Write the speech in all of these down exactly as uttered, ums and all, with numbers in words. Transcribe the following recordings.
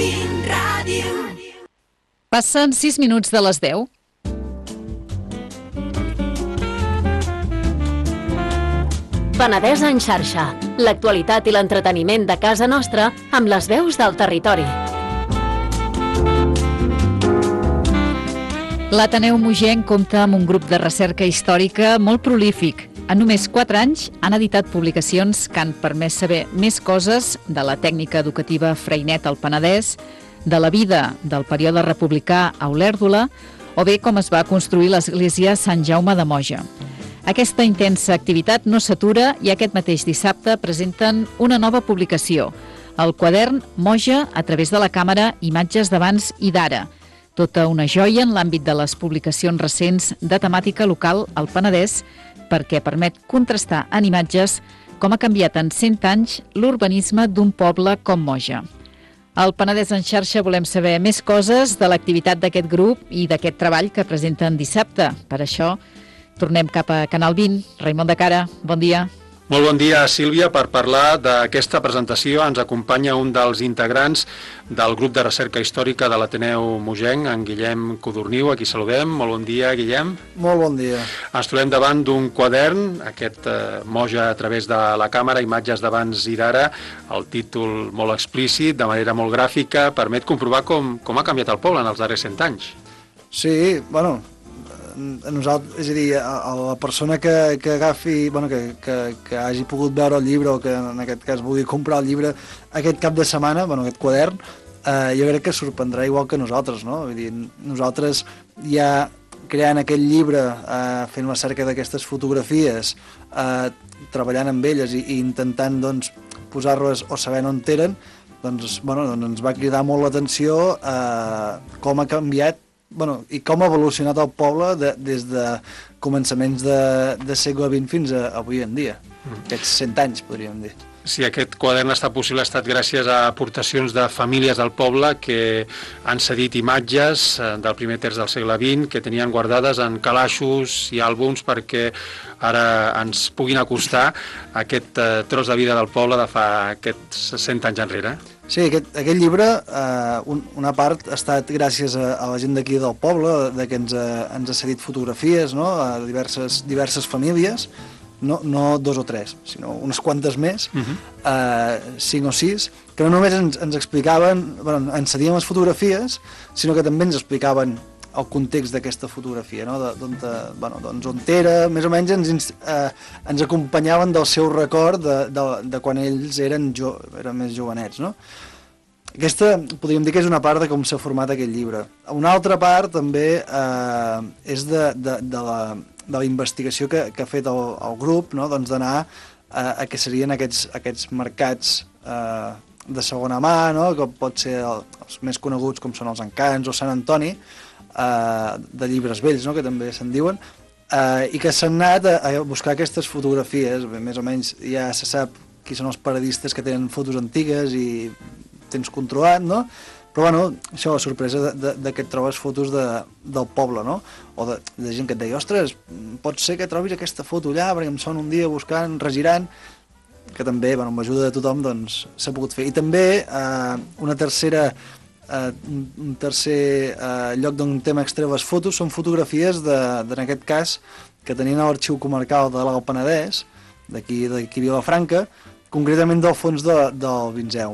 Canal vint Ràdio. Passen sis minuts de les deu. Penedès en xarxa. L'actualitat i l'entreteniment de casa nostra amb les veus del territori. L'Ateneu Mogenc compta amb un grup de recerca històrica molt prolífic. En només quatre anys han editat publicacions que han permès saber més coses de la tècnica educativa Freinet al Penedès, de la vida del període republicà a Olèrdola, o bé com es va construir l'església Sant Jaume de Moja. Aquesta intensa activitat no s'atura i aquest mateix dissabte presenten una nova publicació, el quadern Moja a través de la càmera Imatges d'abans i d'ara. Tota una joia en l'àmbit de les publicacions recents de temàtica local al Penedès, perquè permet contrastar en imatges com ha canviat en cent anys l'urbanisme d'un poble com Moja. Al Penedès en xarxa volem saber més coses de l'activitat d'aquest grup i d'aquest treball que presenten dissabte. Per això tornem cap a Canal vint. Raimon de Cara, bon dia. Molt bon dia, Sílvia. Per parlar d'aquesta presentació ens acompanya un dels integrants del grup de recerca històrica de l'Ateneu Mogenc, en Guillem Codorniu, a qui saludem. Molt bon dia, Guillem. Molt bon dia. Ens trobem davant d'un quadern, aquest eh, Moja a través de la càmera, Imatges d'abans i d'ara, el títol molt explícit, de manera molt gràfica, permet comprovar com, com ha canviat el poble en els darrers cent anys. Sí, bueno, a nosaltres, és a dir, a, a la persona que, que agafi, bueno, que, que, que hagi pogut veure el llibre o que en aquest cas vulgui comprar el llibre aquest cap de setmana, bueno, aquest quadern, eh, jo crec que sorprendrà igual que nosaltres, no? Vull dir, nosaltres ja creant aquest llibre, eh, fent la cerca d'aquestes fotografies, eh, treballant amb elles i, i intentant, doncs, posar-les o saber on eren, doncs, bueno, doncs ens va cridar molt l'atenció eh, com ha canviat, bueno, i com ha evolucionat el poble de, des de començaments de, de segle vint fins a avui en dia. Mm. Aquests cent anys, podríem dir. Si aquest quadern ha estat possible ha estat gràcies a aportacions de famílies del poble que han cedit imatges del primer terç del segle vint que tenien guardades en calaixos i àlbums perquè ara ens puguin acostar a aquest uh, tros de vida del poble de fa aquests cent anys enrere. Sí, aquest, aquest llibre, eh, un, una part ha estat gràcies a, a la gent d'aquí del poble, de que ens ha, ens ha cedit fotografies, no?, a diverses, diverses famílies, no, no dos o tres, sinó unes quantes més, uh-huh. eh, cinc o sis, que no només ens, ens explicaven, bueno, ens cedien les fotografies, sinó que també ens explicaven el context d'aquesta fotografia, no? De, d'on, bueno, doncs on era, més o menys ens, eh, ens acompanyaven del seu record de, de, de quan ells eren, jo, eren més jovenets, no? Aquesta, podríem dir que és una part de com s'ha format aquest llibre. Una altra part també eh, és de, de, de, la, de la investigació que, que ha fet el, el grup, no? Doncs d'anar a, a què serien aquests, aquests mercats eh, de segona mà, no? Que pot ser el, els més coneguts com són els Encants o Sant Antoni, Uh, de llibres vells, no?, que també se'n diuen, uh, i que s'han anat a, a buscar aquestes fotografies. Bé, més o menys ja se sap qui són els paradistes que tenen fotos antigues i tens controlat, no? Però, bueno, això, la sorpresa de, de, de que et trobes fotos de, del poble, no? O de, de gent que et deia, ostres, pot ser que trobis aquesta foto allà, perquè em son un dia buscant, regirant, que també, bueno, amb l'ajuda de tothom, doncs, s'ha pogut fer. I també uh, una tercera Uh, un tercer uh, lloc d'on hem extret les fotos són fotografies de, de, en aquest cas, que tenien a l'Arxiu Comarcal de l'Alt Penedès, d'aquí d'aquí Vilafranca, concretament del fons de, del Vinzeum.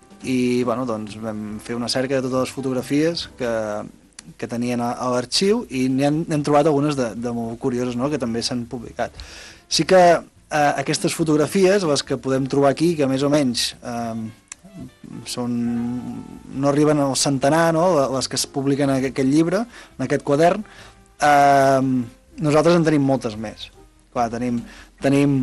I, bueno, doncs vam fer una cerca de totes les fotografies que, que tenien a, a l'arxiu i n'hem trobat algunes de, de molt curioses, no?, que també s'han publicat. Sí que uh, aquestes fotografies, les que podem trobar aquí, que més o menys Uh, són, no arriben al centenar, no?, les que es publiquen en aquest llibre, en aquest quadern, eh, nosaltres en tenim moltes més. Clar, tenim, tenim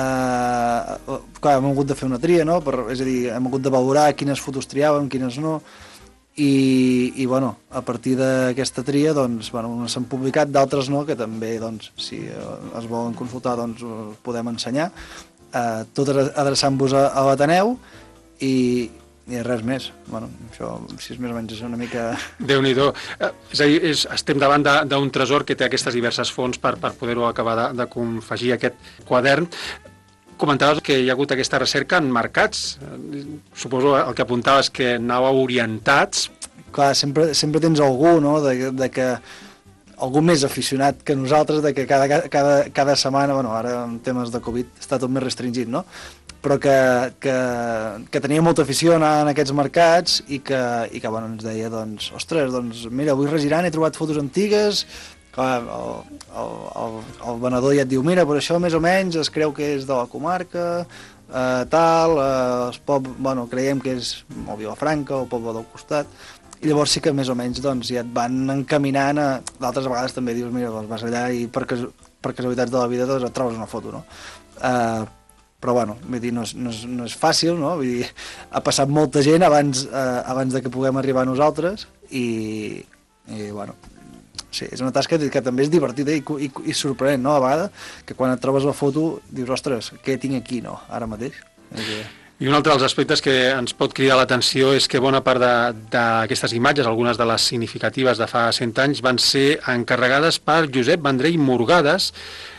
eh, clar, hem hagut de fer una tria, no?, per, és a dir, hem hagut de valorar quines fotos triàvem, quines no, i, i bueno, a partir d'aquesta tria, doncs, bueno, unes s'han publicat, d'altres no, que també, doncs, si es volen consultar, doncs, us podem ensenyar, eh, tot adreçant-vos a, a l'Ateneu, i, i res més. Bueno, això, si és més o menys, és una mica... Déu-n'hi-do. És a dir, és, estem davant d'un tresor que té aquestes diverses fonts per, per poder-ho acabar de, de confegir aquest quadern. comentaves que hi ha hagut aquesta recerca en mercats. Suposo el que apuntaves que anàveu orientats. Clar, sempre, sempre tens algú, no?, de, de que algú més aficionat que nosaltres, de que cada, cada, cada setmana, bueno, ara en temes de Covid està tot més restringit, no?, però que, que, que tenia molta afició a anar en aquests mercats i que, i que bueno, ens deia, doncs, ostres, doncs, mira, avui regirant he trobat fotos antigues. Clar, el, el, el, el venedor ja et diu, mira, per això més o menys es creu que és de la comarca, eh, tal, eh, es pot, bueno, creiem que és o Vilafranca o el poble del costat, i llavors sí que més o menys doncs, ja et van encaminant a... D'altres vegades també dius, mira, doncs vas allà i per, cas, per casualitats de la vida doncs, et trobes una foto, no? Eh, però bueno, vull dir, no és, no és, no és fàcil, no? Vull dir, ha passat molta gent abans, eh, abans de que puguem arribar a nosaltres i, i bueno, sí, és una tasca que també és divertida i, i, i sorprenent, no? A vegades, que quan et trobes la foto dius, ostres, què tinc aquí, no? Ara mateix. Que... I un altre dels aspectes que ens pot cridar l'atenció és que bona part d'aquestes imatges, algunes de les significatives de fa cent anys, van ser encarregades per Josep Vendrell Morgades,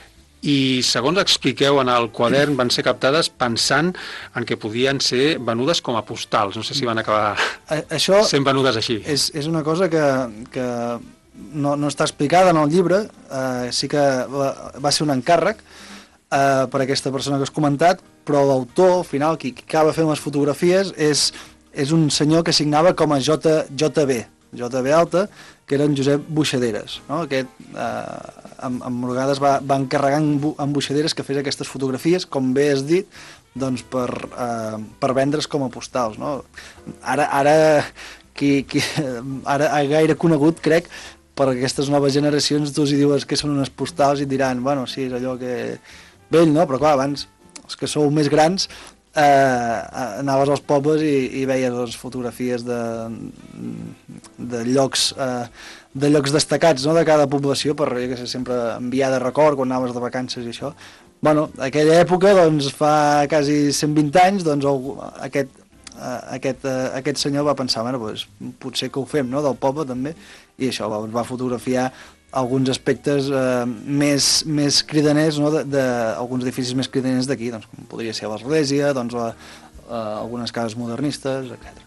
i segons expliqueu en el quadern van ser captades pensant en que podien ser venudes com a postals. No sé si van acabar Això sent venudes així. És, és una cosa que, que no, no està explicada en el llibre, eh, sí que va, va ser un encàrrec eh, per aquesta persona que has comentat, però l'autor final, qui, qui acaba fent les fotografies, és, és un senyor que signava com a J, JB, J B alta, que era en Josep Buixaderes, no? Aquest, eh, amb, amb Morgades va, va encarregar en Buixaderes que fes aquestes fotografies, com bé has dit, doncs per, eh, per vendre's com a postals, no? Ara, ara, qui, qui, ara gaire conegut, crec, per aquestes noves generacions, tu els hi dius que són unes postals i et diran, bueno, sí, és allò que... vell, no? Però clar, abans, els que sou més grans, eh, anaves als pobles i, i veies doncs, fotografies de, de llocs eh, de llocs destacats, no?, de cada població per que sé, sempre enviar de record quan anaves de vacances i això. Bueno, aquella època, doncs, fa quasi cent vint anys, doncs, el, aquest, eh, aquest, eh, aquest senyor va pensar, bueno, doncs, potser que ho fem, no?, del poble també, i això va, va fotografiar alguns aspectes eh, més, més cridaners, no?, de, de, alguns edificis més cridaners d'aquí, doncs, com podria ser l'església, doncs, la, eh, algunes cases modernistes, etcètera.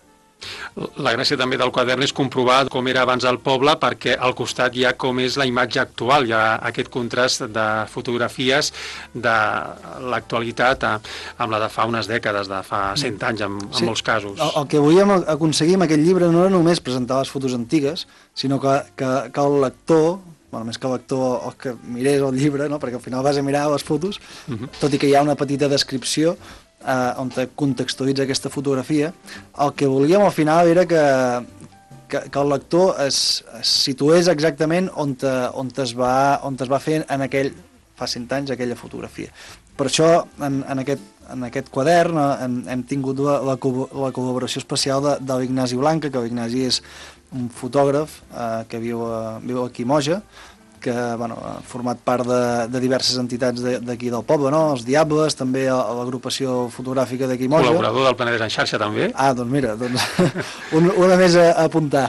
La gràcia també del quadern és comprovar com era abans el poble, perquè al costat hi ha com és la imatge actual, hi ha aquest contrast de fotografies de l'actualitat amb la de fa unes dècades, de fa cent anys en, en sí, molts casos. El, el que volíem aconseguir amb aquest llibre no era només presentar les fotos antigues, sinó que, que, que el lector, bueno, més que el lector el que mirés el llibre, no? Perquè al final vas a mirar les fotos, uh-huh. tot i que hi ha una petita descripció Uh, on te contextualitza aquesta fotografia, el que volíem al final era que, que, que el lector es, es situés exactament on, te, on, te es va, on te es va fer en aquell, fa cent anys, aquella fotografia. Per això, en, en, aquest, en aquest quadern hem, hem tingut la, la, la col·laboració especial de, de l'Ignasi Blanca, que l'Ignasi és un fotògraf uh, que viu, a, viu aquí a Moja, que bueno, ha format part de, de diverses entitats d'aquí de, del poble, no? Els Diables, també l'agrupació fotogràfica d'aquí Moja. Col·laborador del Penedès en xarxa, també. Ah, doncs mira, doncs, un, una més a, a apuntar.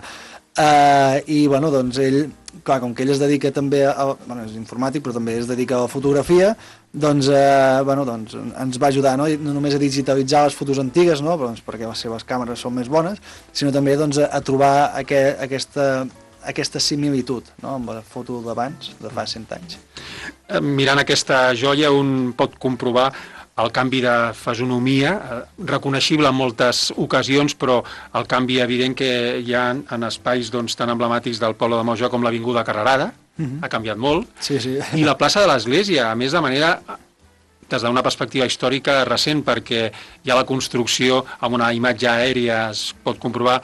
Uh, I, bueno, doncs ell, clar, com que ell es dedica també a... Bueno, és informàtic, però també es dedica a la fotografia, doncs, uh, bueno, doncs ens va ajudar, no? No només a digitalitzar les fotos antigues, no? Però, doncs, perquè les seves càmeres són més bones, sinó també doncs, a, a trobar aquest, aquesta... aquesta similitud, no?, amb la foto d'abans, de fa cent anys. Mirant aquesta joia un pot comprovar el canvi de fisonomia, reconeixible en moltes ocasions, però el canvi evident que hi ha en espais doncs, tan emblemàtics del poble de Moja com l'Avinguda Carrerada, uh-huh. ha canviat molt, sí, sí. I la plaça de l'Església, a més de manera... des d'una perspectiva històrica recent, perquè hi ha la construcció amb una imatge aèria, es pot comprovar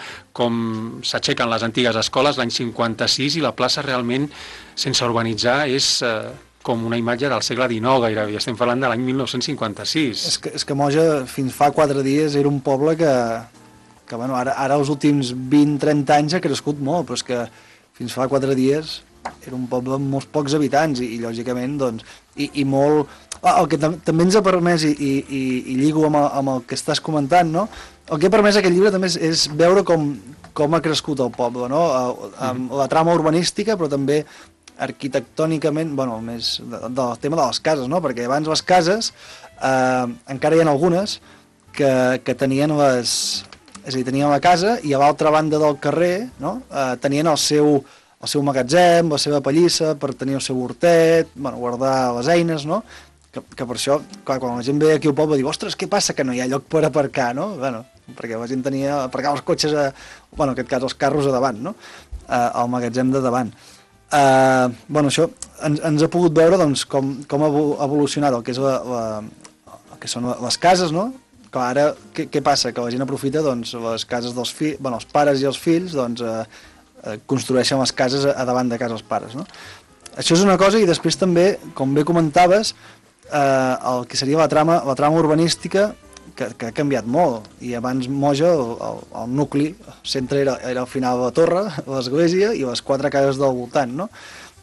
com s'aixequen les antigues escoles l'any cinquanta-sis i la plaça realment, sense urbanitzar, és eh, com una imatge del segle dinou gairebé, estem parlant de l'any mil nou-cents cinquanta-sis. És que, és que Moja fins fa quatre dies era un poble que, que bueno, ara, ara els últims vint trenta anys ha crescut molt, però és que fins fa quatre dies era un poble amb molts pocs habitants i, i lògicament, doncs, i, i molt... El que tam també ens ha permès, i, i, i, i lligo amb el, amb el que estàs comentant, no? El que ha permès aquest llibre també és, és veure com, com ha crescut el poble, no? Amb la trama urbanística, però també arquitectònicament, bueno, més de, del tema de les cases, no? Perquè abans les cases eh, encara hi ha algunes que, que tenien les... És a dir, tenien la casa i a l'altra banda del carrer, no? eh, tenien el seu, el seu magatzem, la seva pallissa per tenir el seu hortet, bueno, guardar les eines, no? Que, que per això, clar, quan la gent ve aquí al poble diu, ostres, què passa que no hi ha lloc per aparcar, no? Bueno, perquè la gent tenia aparcar els cotxes, a, bueno, en aquest cas els carros a davant, no? Eh, al magatzem de davant. Eh, bueno, això ens, ens ha pogut veure doncs, com, com ha evolucionat el que, és la, la, el que són les cases, no? Clar, ara, què, què passa? Que la gent aprofita doncs, les cases dels fills, bueno, els pares i els fills doncs, eh, eh, construeixen les cases a, a davant de casa els pares, no? Això és una cosa, i després també, com bé comentaves, eh, el que seria la trama, la trama urbanística que, que ha canviat molt, i abans Moja, el, el, el nucli, el centre era, era al final de la torre, l'església i les quatre cases del voltant, no?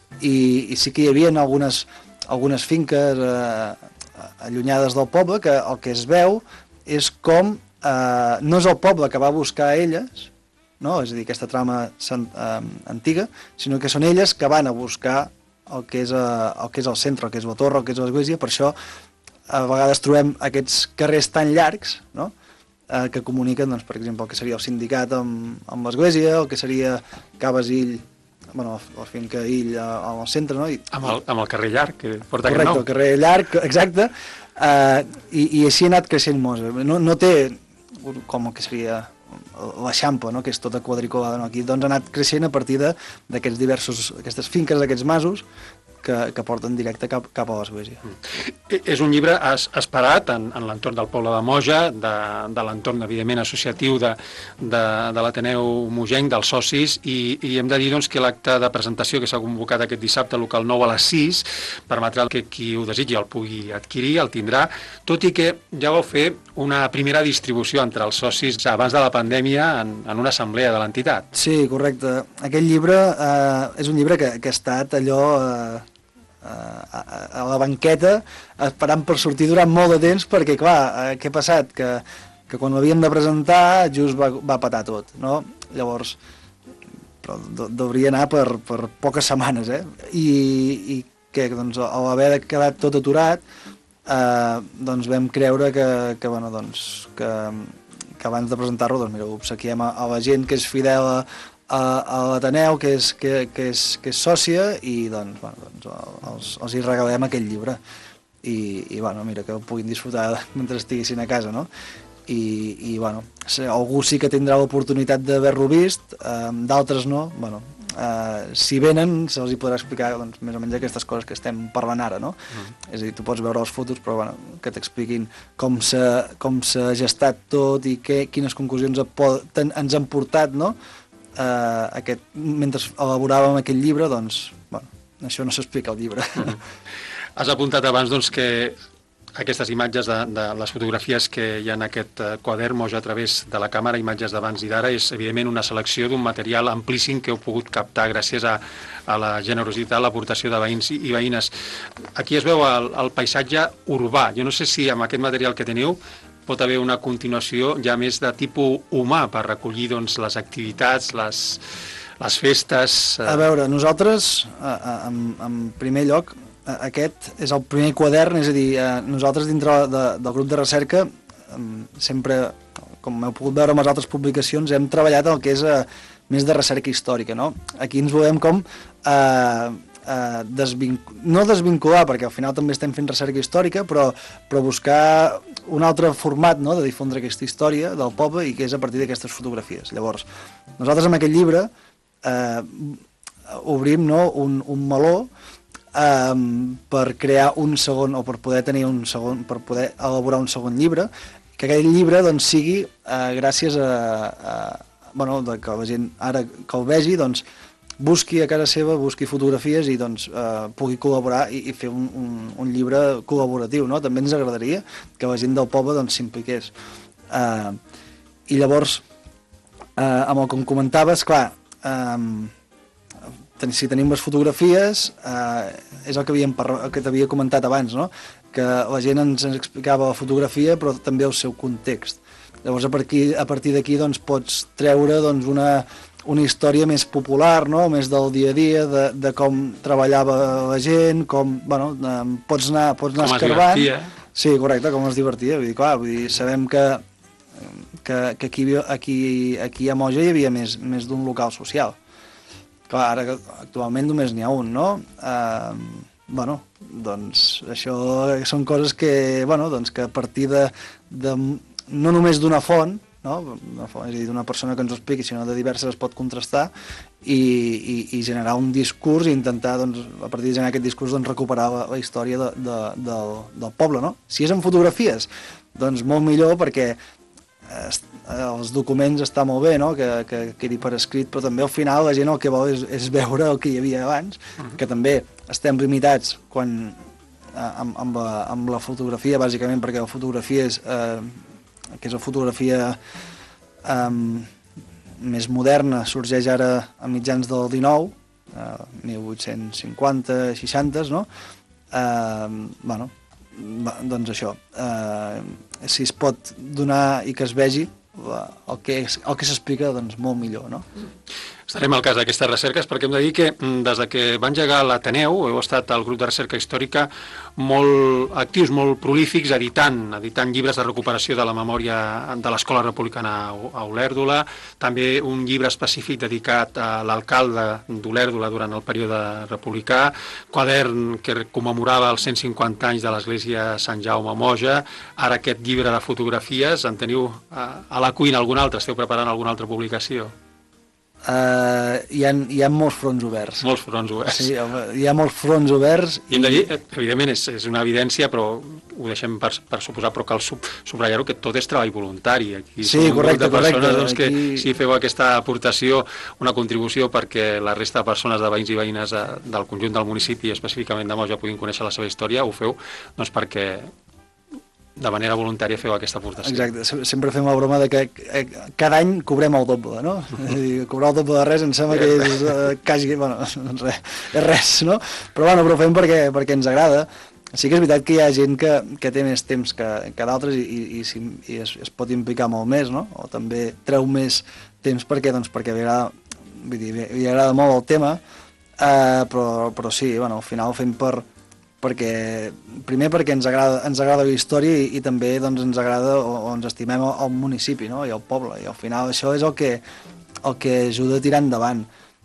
I, i sí que hi havia algunes, algunes finques eh, allunyades del poble que el que es veu és com eh, no és el poble que va buscar elles, no? És a dir, aquesta trama eh, antiga, sinó que són elles que van a buscar el que és, eh, el que és el centre, el que és la torre, el que és l'església. Per això a vegades trobem aquests carrers tan llargs, no? eh, que comuniquen, doncs, per exemple, el que seria el sindicat amb, amb l'església, el que seria Ca Basil, bueno, la finca Ill al centre, no? I, amb, el, amb el carrer llarg, que porta correcte, aquest nom. El carrer llarg, exacte, uh, i, i així ha anat creixent Moja. No, no té com el que seria l'Eixample, no? Que és tota quadriculada, no? Aquí doncs ha anat creixent a partir d'aquests diversos, aquestes finques, d'aquests masos, que, que porten directe cap, cap a l'església. Mm. És un llibre es, esperat en, en l'entorn del poble de Moja, de, de l'entorn, evidentment, associatiu de, de, de l'Ateneu Mogenc, dels socis, i, i hem de dir doncs, que l'acte de presentació que s'ha convocat aquest dissabte, local nou a les sis, permetrà que qui ho desitgi el pugui adquirir, el tindrà, tot i que ja vau fer una primera distribució entre els socis abans de la pandèmia en, en una assemblea de l'entitat. Sí, correcte. Aquest llibre eh, és un llibre que, que ha estat allò... Eh, A, a la banqueta esperant per sortir durant molt de temps perquè, clar, què ha passat? Que, que quan l'havíem de presentar just va, va patar tot, no? Llavors, però hauria anar per, per poques setmanes, eh? I, i que, doncs, a l'haver quedat tot aturat, eh, doncs vam creure que, que, bueno, doncs, que, que abans de presentar-lo, doncs, mira, obsequiem a, a la gent que és fidel a a, a l'Ateneu, que és, que, que, és, que és sòcia, i doncs, bueno, doncs els, els hi regalem aquest llibre i, i bueno, mira, que ho puguin disfrutar mentre estiguessin a casa, no? I, i bueno, algú sí que tindrà l'oportunitat d'haver-lo vist, eh, d'altres no. Bueno, eh, si venen se'ls hi podrà explicar doncs, més o menys aquestes coses que estem parlant ara, no? Mm. És a dir, tu pots veure les fotos, però bueno, que t'expliquin com s'ha com s'ha gestat tot i que, quines conclusions ens han portat, no? Uh, aquest, mentre elaboràvem aquest llibre, doncs, bueno, això no s'explica al llibre. Mm. Has apuntat abans doncs, que aquestes imatges de, de les fotografies que hi ha en aquest uh, quadern Moja a través de la càmera, imatges d'abans i d'ara, és evidentment una selecció d'un material amplíssim que heu pogut captar gràcies a, a la generositat, l'aportació de veïns i, i veïnes. Aquí es veu el, el paisatge urbà. Jo no sé si amb aquest material que teniu pot haver una continuació ja més de tipus humà per recollir doncs, les activitats, les, les festes... Eh... A veure, nosaltres, en, en primer lloc, aquest és el primer quadern, és a dir, nosaltres dintre de, del grup de recerca sempre, com heu pogut veure amb les altres publicacions, hem treballat el que és eh, més de recerca històrica, no? Aquí ens volem com... Eh, Uh, desvinc... no desvincular, perquè al final també estem fent recerca històrica, però, però buscar un altre format, no?, de difondre aquesta història del poble, i que és a partir d'aquestes fotografies. Llavors, nosaltres amb aquest llibre eh, obrim, no?, un, un meló eh, per crear un segon, o per poder tenir un segon, per poder elaborar un segon llibre, que aquest llibre doncs sigui eh, gràcies a, a bueno, que la gent ara que el vegi, doncs busqui a casa seva, busqui fotografies i doncs eh, pugui col·laborar i, i fer un, un, un llibre col·laboratiu, no? També ens agradaria que la gent del poble doncs s'impliqués. Eh, I llavors, eh, amb el que em comentaves, clar, eh, si tenim les fotografies, eh, és el que, havíem el que t'havia comentat abans, no? Que la gent ens explicava la fotografia, però també el seu context. Llavors, a partir, a partir d'aquí doncs, pots treure doncs, una... una història més popular, no?, més del dia a dia, de, de com treballava la gent, com, bueno, eh, pots anar, pots anar com escarbant. Sí, correcte, com es divertia. Vull dir, clar, vull dir, sabem que, que, que aquí, aquí, aquí a Moja hi havia més, més d'un local social. Clar, ara actualment només n'hi ha un, no? Eh, bueno, doncs això són coses que, bueno, doncs que a partir de, de no només d'una font, no? Una font, és a dir, d'una persona que ens ho expliqui, sinó de diverses es pot contrastar i, i, i generar un discurs i intentar, doncs, a partir de generar aquest discurs, doncs, recuperar la, la història de, de, del, del poble, no? Si és en fotografies, doncs molt millor, perquè eh, els documents està molt bé, no? que, que quedi per escrit, però també al final la gent el que vol és, és veure el que hi havia abans, uh-huh. que també estem limitats quan, eh, amb, amb, la, amb la fotografia, bàsicament, perquè la fotografia és... Eh, que és la fotografia um, més moderna, sorgeix ara a mitjans del dinou, uh, mil vuit-cents cinquanta, seixanta, no? Uh, bueno, doncs això, uh, si es pot donar i que es vegi el que, el que s'explica, doncs molt millor, no? Estarem al cas d'aquestes recerques perquè hem de dir que des de que va engegar l'Ateneu heu estat el grup de recerca històrica molt actius, molt prolífics, editant, editant llibres de recuperació de la memòria de l'Escola Republicana a Olèrdola, també un llibre específic dedicat a l'alcalde d'Olèrdola durant el període republicà, quadern que commemorava els cent cinquanta anys de l'església Sant Jaume a Moja, ara aquest llibre de fotografies, en teniu a la cuina algun altre, esteu preparant alguna altra publicació? Uh, hi, ha, hi ha molts fronts oberts. Molts fronts oberts. Sí, hi ha molts fronts oberts. I hem de dir, evidentment, és, és una evidència, però ho deixem per, per suposar, però cal sub, subratllar-ho que tot és treball voluntari. Aquí sí, correcte, correcte. Doncs, que aquí... si feu aquesta aportació, una contribució perquè la resta de persones, de veïns i veïnes del conjunt del municipi, específicament de Moja, puguin conèixer la seva història, ho feu doncs perquè de manera voluntària feu aquesta aportació. Exacte, sempre fem la broma de que cada any cobrem el doble, no? És a dir, cobrar el doble de res em sembla que és uh, quasi, bueno, res, és res, no? Però bueno, però ho fem perquè, perquè ens agrada. Sí que és veritat que hi ha gent que, que té més temps que, que d'altres i, i, i, i es, es pot implicar molt més, no? O també treu més temps perquè, doncs, perquè li agrada, vull dir, li agrada molt el tema, uh, però, però sí, bueno, al final ho fem per perquè, primer perquè ens agrada, ens agrada la història i, i també doncs, ens agrada o, o ens estimem el, el municipi, no? I el poble, i al final això és el que, el que ajuda a tirar endavant.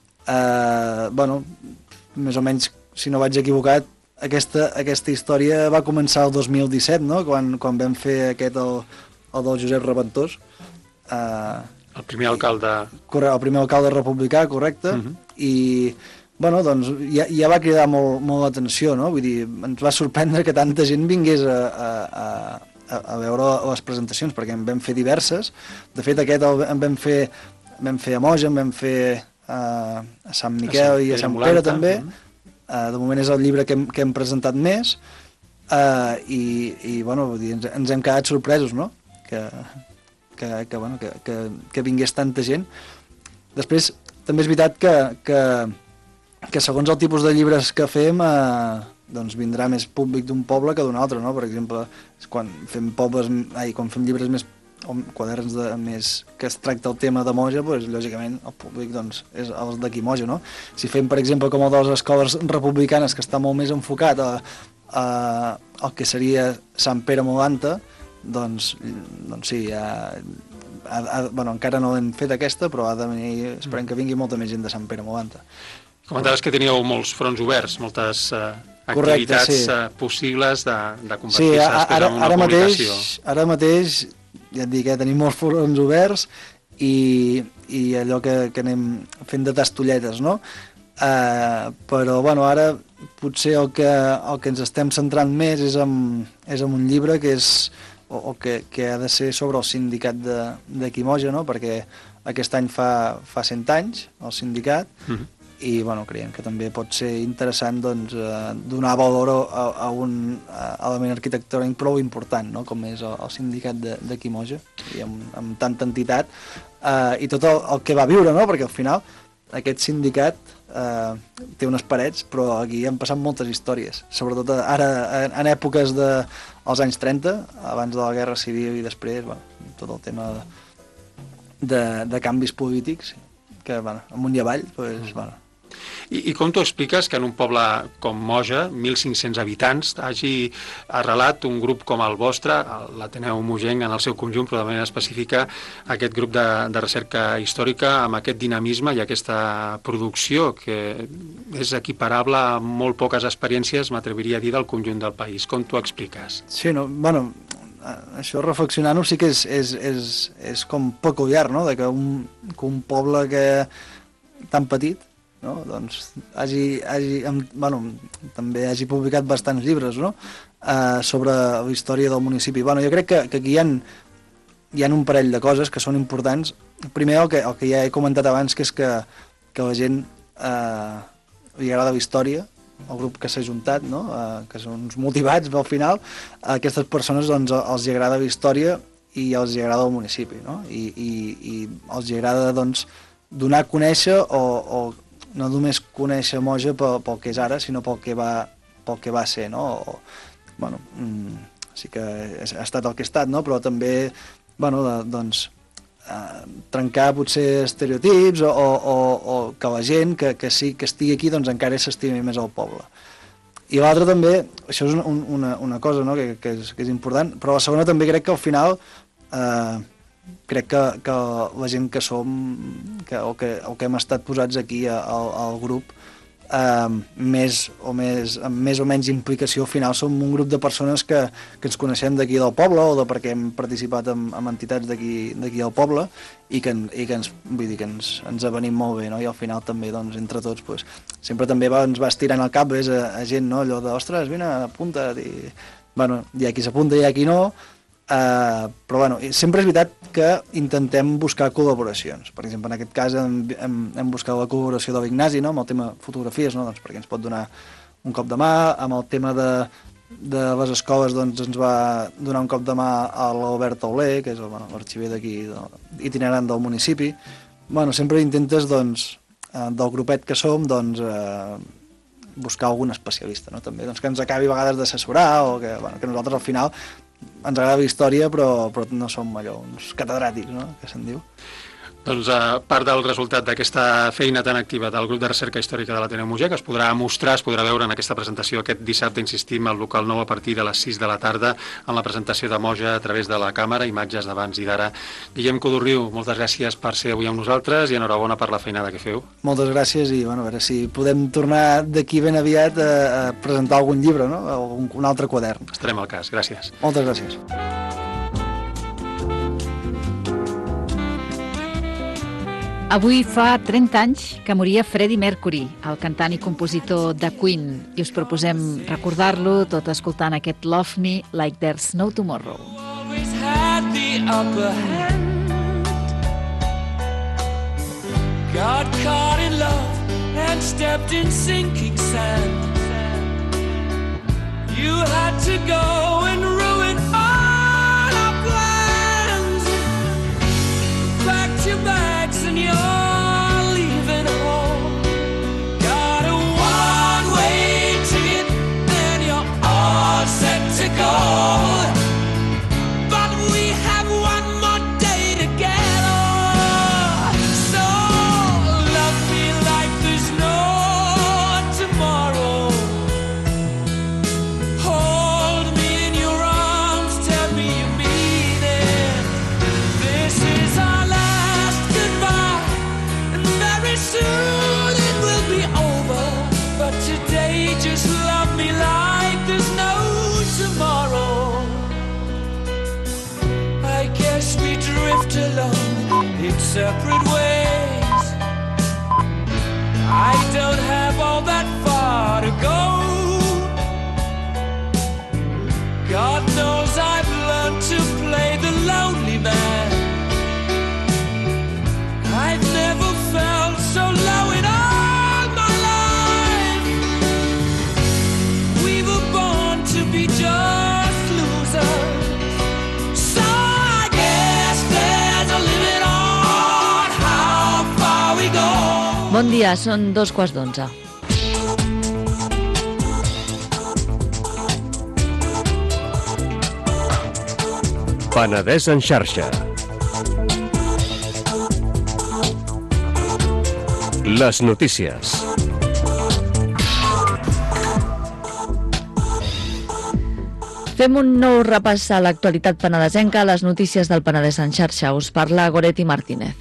Eh, bueno, més o menys, si no vaig equivocat, aquesta, aquesta història va començar el dos mil disset, no? Quan, quan vam fer aquest, el, el del Josep Reventós. Eh, el primer alcalde... Correcte, el primer alcalde republicà, correcte, uh-huh. i... Bueno, doncs ja, ja va cridar molt, molt l'atenció, no? Vull dir, ens va sorprendre que tanta gent vingués a, a, a, a veure les presentacions, perquè en vam fer diverses. De fet, aquest el, en vam fer, vam fer a Moja, en vam fer a, a Sant Miquel a Sant, i a Sant Pere, Pere també. Uh, de moment és el llibre que hem, que hem presentat més. Uh, i, i, bueno, vull dir, ens, ens hem quedat sorpresos, no? Que, que, que, bueno, que, que, que vingués tanta gent. Després, també és veritat que... que que segons el tipus de llibres que fem eh, doncs vindrà més públic d'un poble que d'un altre, no? Per exemple, quan fem pobles, ai, quan fem llibres més o quaderns de, més que es tracta el tema de Moja, doncs, lògicament el públic doncs, és els d'aquí Moja, no? Si fem, per exemple, com el de les escoles republicanes, que està molt més enfocat a, a, al que seria Sant Pere Molanta, doncs, doncs sí, ha, ha, ha, bueno, encara no l'hem fet aquesta, però ha de venir, esperem que vingui molta més gent de Sant Pere Molanta. Comentaves que teníeu molts fronts oberts, moltes uh, activitats Correcte, sí. uh, possibles de, de convertir-se sí, després ara, en una ara publicació. Mateix, ara mateix, ja et dic, eh, tenim molts fronts oberts i, i allò que, que anem fent de tastolletes, no? Uh, però, bueno, ara potser el que, el que ens estem centrant més és en, és en un llibre que és o, o que, que ha de ser sobre el sindicat de, de Quimoja, no? Perquè aquest any fa, fa cent anys, el sindicat, uh-huh. i bueno, creiem que també pot ser interessant doncs, eh, donar valor a, a un a element arquitectònic prou important, no? Com és el, el sindicat de, de Quimoja, i amb, amb tanta entitat, eh, i tot el, el que va viure, no? Perquè al final aquest sindicat eh, té unes parets, però aquí han passat moltes històries, sobretot ara en, en èpoques de, als anys trenta, abans de la Guerra Civil i després, bueno, tot el tema de, de, de canvis polítics, que bueno, amunt i avall, doncs, bueno, I, i com tu expliques que en un poble com Moja, mil cinc-cents habitants, hagi arrelat un grup com el vostre, l'Ateneu Mogenc en el seu conjunt, però de manera específica aquest grup de, de recerca històrica amb aquest dinamisme i aquesta producció que és equiparable a molt poques experiències, m'atreviria a dir, del conjunt del país. Com tu expliques? Sí, no, bueno, això reflexionant-ho sí que és, és, és, és com peculiar, no?, de que un, que un poble que tan petit, no?, doncs hagi, hagi, bueno, també hagi publicat bastants llibres, no?, eh, sobre la història del municipi. Bueno, jo crec que, que aquí hi ha, hi ha un parell de coses que són importants. Primer, el que, el que ja he comentat abans, que és que, que la gent eh, li agrada la història, el grup que s'ha juntat, no? eh, que són uns motivats, però al final a aquestes persones doncs, els agrada la història i els agrada el municipi, no? I, i, i els agrada doncs, donar a conèixer o, o no només conèixer Moja pel, pel que és ara, sinó pel que va, pel que va ser, no? O, bueno, sí que ha estat el que ha estat, no? Però també bueno, de, doncs, eh, trencar potser estereotips o, o, o que la gent que, que sí que estigui aquí doncs encara s'estimi més al poble. I l'altra també, això és un, una, una cosa, no?, que, que, és, que és important, però la segona també crec que al final eh, crec que, que la gent que som que, o, que, o que hem estat posats aquí al, al grup eh, més, o més, amb més o menys implicació, al final som un grup de persones que, que ens coneixem d'aquí del poble o de perquè hem participat en, en entitats d'aquí d'aquí del poble i que, i que ens, vull dir, que ens, ens avenim molt bé, no? I al final també doncs, entre tots pues, sempre també va, ens va estirant el cap ves a, a gent, no? Allò de, ostres, vine, apunta't i, bueno, hi ha qui s'apunta i hi ha qui no. Uh, però bueno, sempre és veritat que intentem buscar col·laboracions. Per exemple, en aquest cas hem, hem, hem buscat la col·laboració de l'Ignasi, no?, amb el tema fotografies, no?, doncs perquè ens pot donar un cop de mà. Amb el tema de, de les escoles doncs, ens va donar un cop de mà a l'Albert Auler, que és bueno, l'arxiver d'aquí, itinerant del municipi. Bueno, sempre intentes, doncs, del grupet que som, doncs, eh, buscar algun especialista, no?, també, doncs, que ens acabi a vegades d'assessorar o que, bueno, que nosaltres al final ens agrada la història, però, però no som allò, uns catedràtics, no?, que se'n diu. Doncs a part del resultat d'aquesta feina tan activa del grup de recerca històrica de l'Ateneu Mogenc, que es podrà mostrar, es podrà veure en aquesta presentació aquest dissabte, insistim, al local nou a partir de les sis de la tarda, en la presentació de Moja a través de la càmera, imatges d'abans i d'ara. Guillem Codorniu, moltes gràcies per ser avui amb nosaltres i enhorabona per la feinada que feu. Moltes gràcies i bueno, a veure si podem tornar d'aquí ben aviat a, a presentar algun llibre, no?, o un, un altre quadern. Estarem al cas, gràcies. Moltes gràcies. Avui fa trenta anys que moria Freddie Mercury, el cantant i compositor de Queen, i us proposem recordar-lo tot escoltant aquest Love Me Like There's No Tomorrow. Always had the upper hand. Got caught in love and stepped in sinking sand. You had to go and ruin all our plans. Packed your bags and you're leaving home. Got a one-way ticket and you're all set to go. But we have one more day together. So love me like there's no tomorrow. Hold me in your arms, tell me you mean it. This is our last goodbye, and very soon it will be over. But today just love me like there's no tomorrow. I guess we drift alone in separate ways. I don't have all that far to go. God knows I've learned to play the lonely man. I've never felt so low in all my life. We were born to be just losers. So I guess there's a limit on how far we go. Bon dia, són dos quarts d'onze. Penedès en xarxa. Les notícies. Fem un nou repàs a l'actualitat penedesenca, a les notícies del Penedès en xarxa. Us parla Goretti Martínez.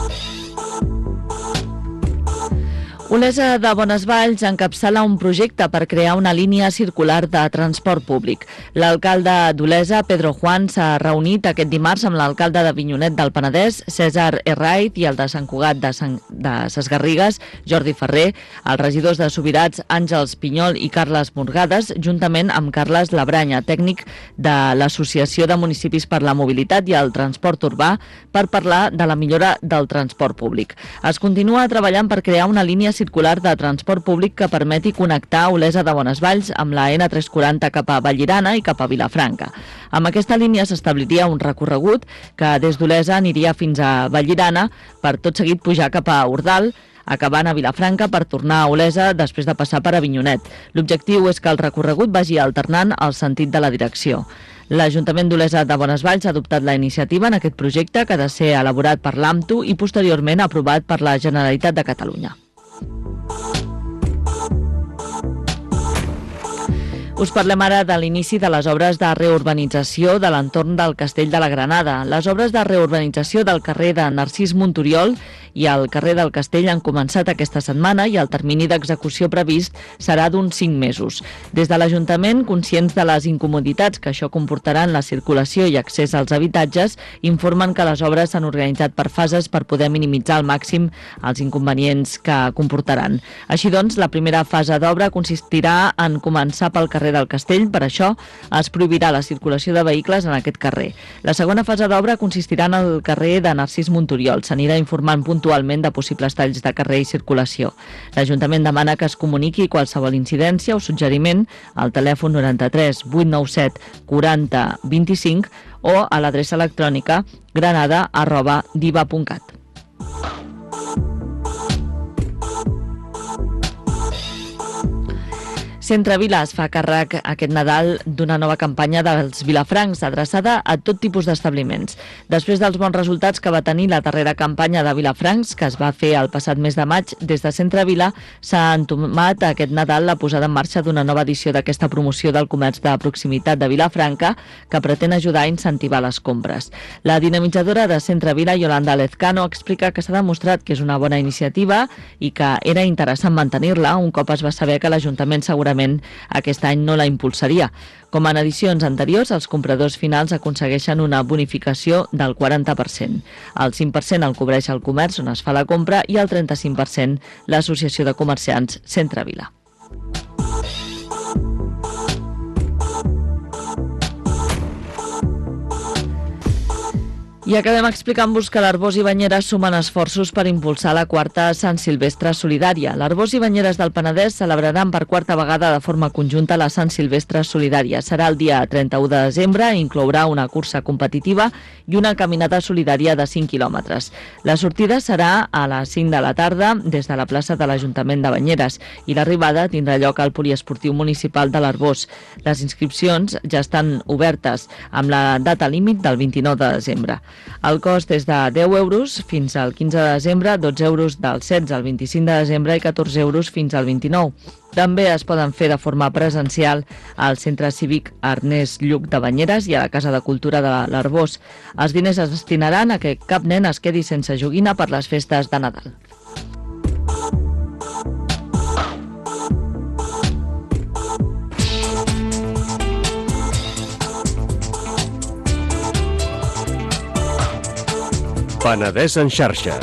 Olesa de Bonesvalls encapçala un projecte per crear una línia circular de transport públic. L'alcalde d'Olesa, Pedro Juan, s'ha reunit aquest dimarts amb l'alcalde d'Avinyonet del Penedès, César Herrait, i el de Sant Cugat de, Sant... de Ses Garrigues, Jordi Ferrer, els regidors de Subirats, Àngels Pinyol i Carles Morgades, juntament amb Carles Labranya, tècnic de l'Associació de Municipis per la Mobilitat i el Transport Urbà, per parlar de la millora del transport públic. Es continua treballant per crear una línia circular de transport públic que permeti connectar Olesa de Bonesvalls amb la ena tres quaranta cap a Vallirana i cap a Vilafranca. Amb aquesta línia s'establiria un recorregut que des d'Olesa aniria fins a Vallirana per tot seguit pujar cap a Ordal, acabant a Vilafranca per tornar a Olesa després de passar per Avinyonet. L'objectiu és que el recorregut vagi alternant el sentit de la direcció. L'Ajuntament d'Olesa de Bonesvalls ha adoptat la iniciativa en aquest projecte que ha de ser elaborat per l'AMTU i posteriorment aprovat per la Generalitat de Catalunya. Us parlem ara de l'inici de les obres de reurbanització de l'entorn del Castell de la Granada. Les obres de reurbanització del carrer de Narcís Montoriol i el carrer del Castell han començat aquesta setmana i el termini d'execució previst serà d'uns cinc mesos. Des de l'Ajuntament, conscients de les incomoditats que això comportarà en la circulació i accés als habitatges, informen que les obres s'han organitzat per fases per poder minimitzar al màxim els inconvenients que comportaran. Així doncs, la primera fase d'obra consistirà en començar pel carrer del Castell, per això es prohibirà la circulació de vehicles en aquest carrer. La segona fase d'obra consistirà en el carrer de Narcís Montoriol. S'anirà informant puntualment de possibles talls de carrer i circulació. L'Ajuntament demana que es comuniqui qualsevol incidència o suggeriment al telèfon noranta-tres vuit nou set quaranta vint-i-cinc o a l'adreça electrònica granada arroba diva punt cat. Centre Vila es fa càrrec aquest Nadal d'una nova campanya dels vilafrancs adreçada a tot tipus d'establiments. Després dels bons resultats que va tenir la darrera campanya de vilafrancs, que es va fer el passat mes de maig, des de Centre Vila s'ha entomat aquest Nadal la posada en marxa d'una nova edició d'aquesta promoció del comerç de proximitat de Vilafranca, que pretén ajudar a incentivar les compres. La dinamitzadora de Centre Vila, Yolanda Lezcano, explica que s'ha demostrat que és una bona iniciativa i que era interessant mantenir-la un cop es va saber que l'Ajuntament segurament aquest any no la impulsaria. Com en edicions anteriors, els compradors finals aconsegueixen una bonificació del quaranta per cent. El cinc per cent el cobreix el comerç on es fa la compra i el trenta-cinc per cent l'Associació de Comerciants Centre Vila. I acabem explicant-vos que l'Arbós i Banyeres sumen esforços per impulsar la quarta Sant Silvestre Solidària. L'Arbós i Banyeres del Penedès celebraran per quarta vegada de forma conjunta la Sant Silvestre Solidària. Serà el dia trenta-u de desembre i inclourà una cursa competitiva i una caminata solidària de cinc quilòmetres. La sortida serà a les cinc de la tarda des de la plaça de l'Ajuntament de Banyeres i l'arribada tindrà lloc al poliesportiu municipal de l'Arbós. Les inscripcions ja estan obertes amb la data límit del vint-i-nou de desembre. El cost és de deu euros fins al quinze de desembre, dotze euros del setze al vint-i-cinc de desembre i catorze euros fins al vint-i-nou. També es poden fer de forma presencial al Centre Cívic Ernest Lluc de Banyeres i a la Casa de Cultura de l'Arbós. Els diners es destinaran a que cap nen es quedi sense joguina per les festes de Nadal. Penedès en xarxa.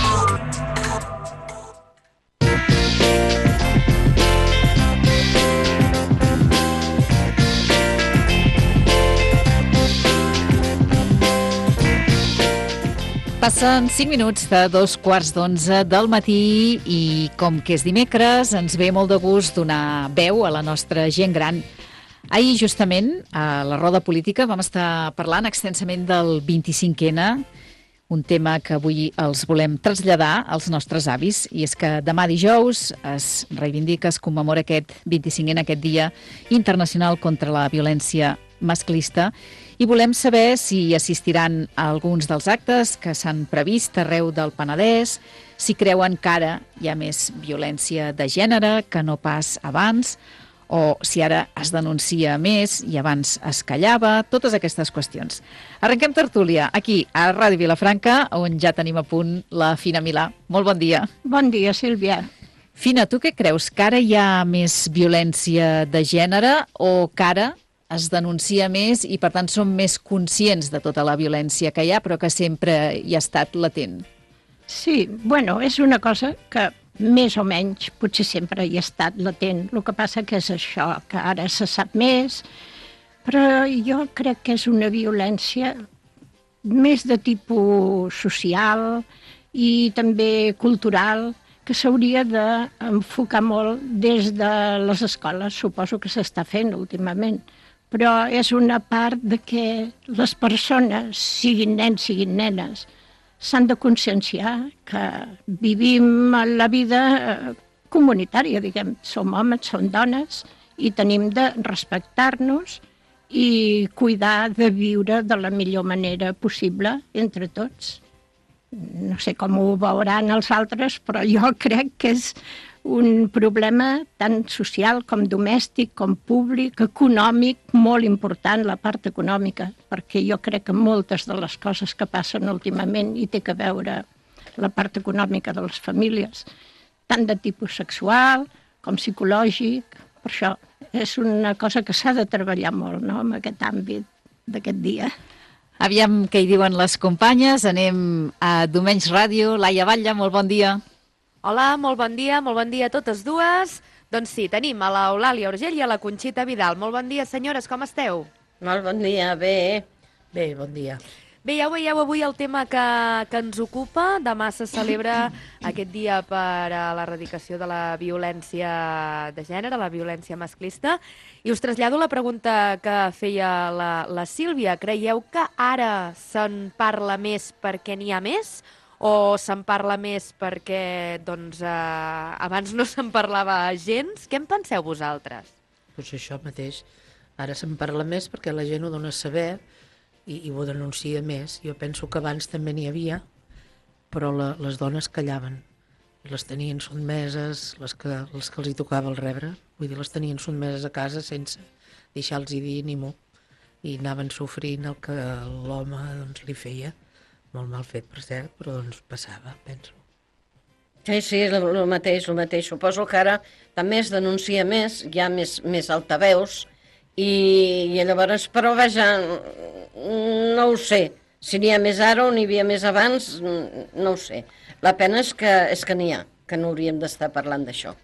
Passen cinc minuts de dos quarts d'onze del matí i com que és dimecres ens ve molt de gust donar veu a la nostra gent gran. Ahir justament a la roda política vam estar parlant extensament del vint-i-cinc ena, un tema que avui els volem traslladar als nostres avis, i és que demà dijous es reivindica, es commemora aquest vint-i-cinc ena, aquest Dia Internacional contra la Violència Masclista, i volem saber si assistiran a alguns dels actes que s'han previst arreu del Penedès, si creuen que ara hi ha més violència de gènere que no pas abans, o si ara es denuncia més i abans es callava, totes aquestes qüestions. Arrenquem tertúlia aquí, a Ràdio Vilafranca, on ja tenim a punt la Fina Milà. Molt bon dia. Bon dia, Sílvia. Fina, tu què creus? Que ara hi ha més violència de gènere o que ara es denuncia més i, per tant, som més conscients de tota la violència que hi ha, però que sempre hi ha estat latent? Sí, bueno, és una cosa que més o menys potser sempre hi ha estat latent. El que passa que és això, que ara se sap més, però jo crec que és una violència més de tipus social i també cultural, que s'hauria d'enfocar molt des de les escoles, suposo que s'està fent últimament. Però és una part de que les persones, siguin nens, siguin nenes, s'han de conscienciar que vivim la vida comunitària, diguem. Som homes, som dones, i tenim de respectar-nos i cuidar de viure de la millor manera possible entre tots. No sé com ho veuran els altres, però jo crec que és un problema tant social com domèstic, com públic, econòmic, molt important, la part econòmica, perquè jo crec que moltes de les coses que passen últimament hi té que veure la part econòmica de les famílies, tant de tipus sexual com psicològic. Per això és una cosa que s'ha de treballar molt, no?, en aquest àmbit d'aquest dia. Aviam què hi diuen les companyes. Anem a Domenys Ràdio. Laia Batlle, molt bon dia. Hola, molt bon dia, molt bon dia a totes dues. Doncs sí, tenim a l'Eulàlia Urgell i a la Conxita Vidal. Molt bon dia, senyores, com esteu? Molt bon dia, bé. Bé, bon dia. Bé, ja ho veieu avui el tema que, que ens ocupa. Demà se celebra aquest dia per a l'erradicació de la violència de gènere, la violència masclista. I us trasllado la pregunta que feia la, la Sílvia. Creieu que ara se'n parla més perquè n'hi ha més? O se'n parla més perquè doncs, eh, abans no se'n parlava gens? Què en penseu vosaltres? Doncs això mateix. Ara se'n parla més perquè la gent ho dona a saber i, i ho denuncia més. Jo penso que abans també n'hi havia, però la, les dones callaven. Les tenien sotmeses, les que, les que els hi tocava el rebre, vull dir, les tenien sotmeses a casa sense deixar-los dir ni mu. I anaven sofrint el que l'home doncs, li feia. Molt mal fet, per cert, però doncs passava, penso. Sí, sí, el mateix, el mateix. Suposo que ara també es denuncia més, hi ha més, més altaveus, i, i llavors, però vaja, no ho sé. Si n'hi ha més ara o n'hi havia més abans, no ho sé. La pena és que, és que n'hi ha, que no hauríem d'estar parlant d'això.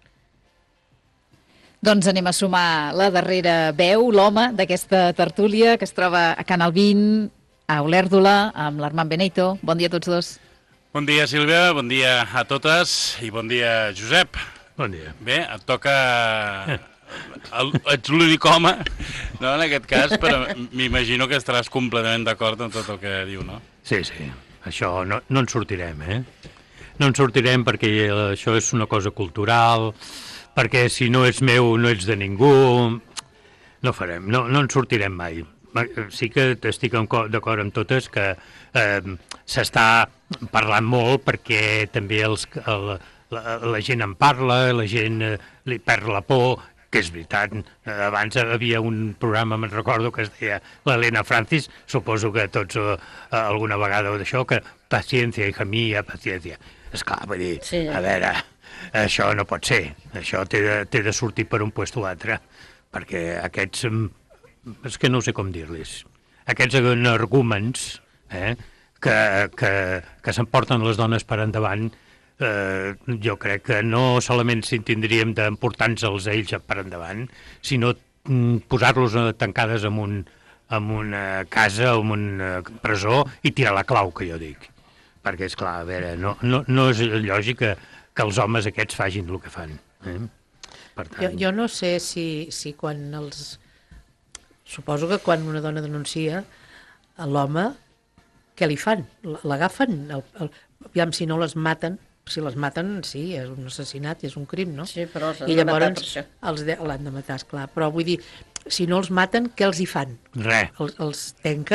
Doncs anem a sumar la darrera veu, l'home d'aquesta tertúlia, que es troba a Canal vint, a Olèrdola, amb l'Armand Benito. Bon dia a tots dos. Bon dia, Sílvia, bon dia a totes i bon dia, Josep. Bon dia. Bé, et toca... El, ets l'únic home, no, en aquest cas, però m'imagino que estaràs completament d'acord amb tot el que diu, no? Sí, sí. Això no, no en sortirem, eh? No en sortirem perquè això és una cosa cultural, perquè si no és meu no ets de ningú. No farem, no, no en sortirem mai. Sí que estic d'acord amb totes que eh, s'està parlant molt perquè també els, el, la, la gent en parla, la gent eh, li perd la por, que és veritat. Abans havia un programa, me'n recordo, que es deia l'Helena Francis, suposo que tots eh, alguna vegada d'això, que paciència, hija mía, paciència. Esclar, vull dir, sí. A veure, això no pot ser, això té de, té de sortir per un puesto o altre, perquè aquests... és que no sé com dir-los, aquests arguments eh, que, que, que s'emporten les dones per endavant, eh, jo crec que no solament si tindríem d'emportar-nos ells per endavant, sinó mm, posar-los tancades en, un, en una casa o en una presó i tirar la clau, que jo dic. Perquè, esclar, a veure, no, no, no és lògic que, que els homes aquests facin el que fan. Eh? Per tant... jo, jo no sé si, si quan els... Suposo que quan una dona denuncia a l'home, què li fan? L'agafen? El, el, aviam, si no les maten, si les maten, sí, és un assassinat i és un crim, no? Sí, però els han de matar per això. Els de, l'han de matar, esclar. Però vull dir, si no els maten, què els hi fan? Res. Els, els tanquen,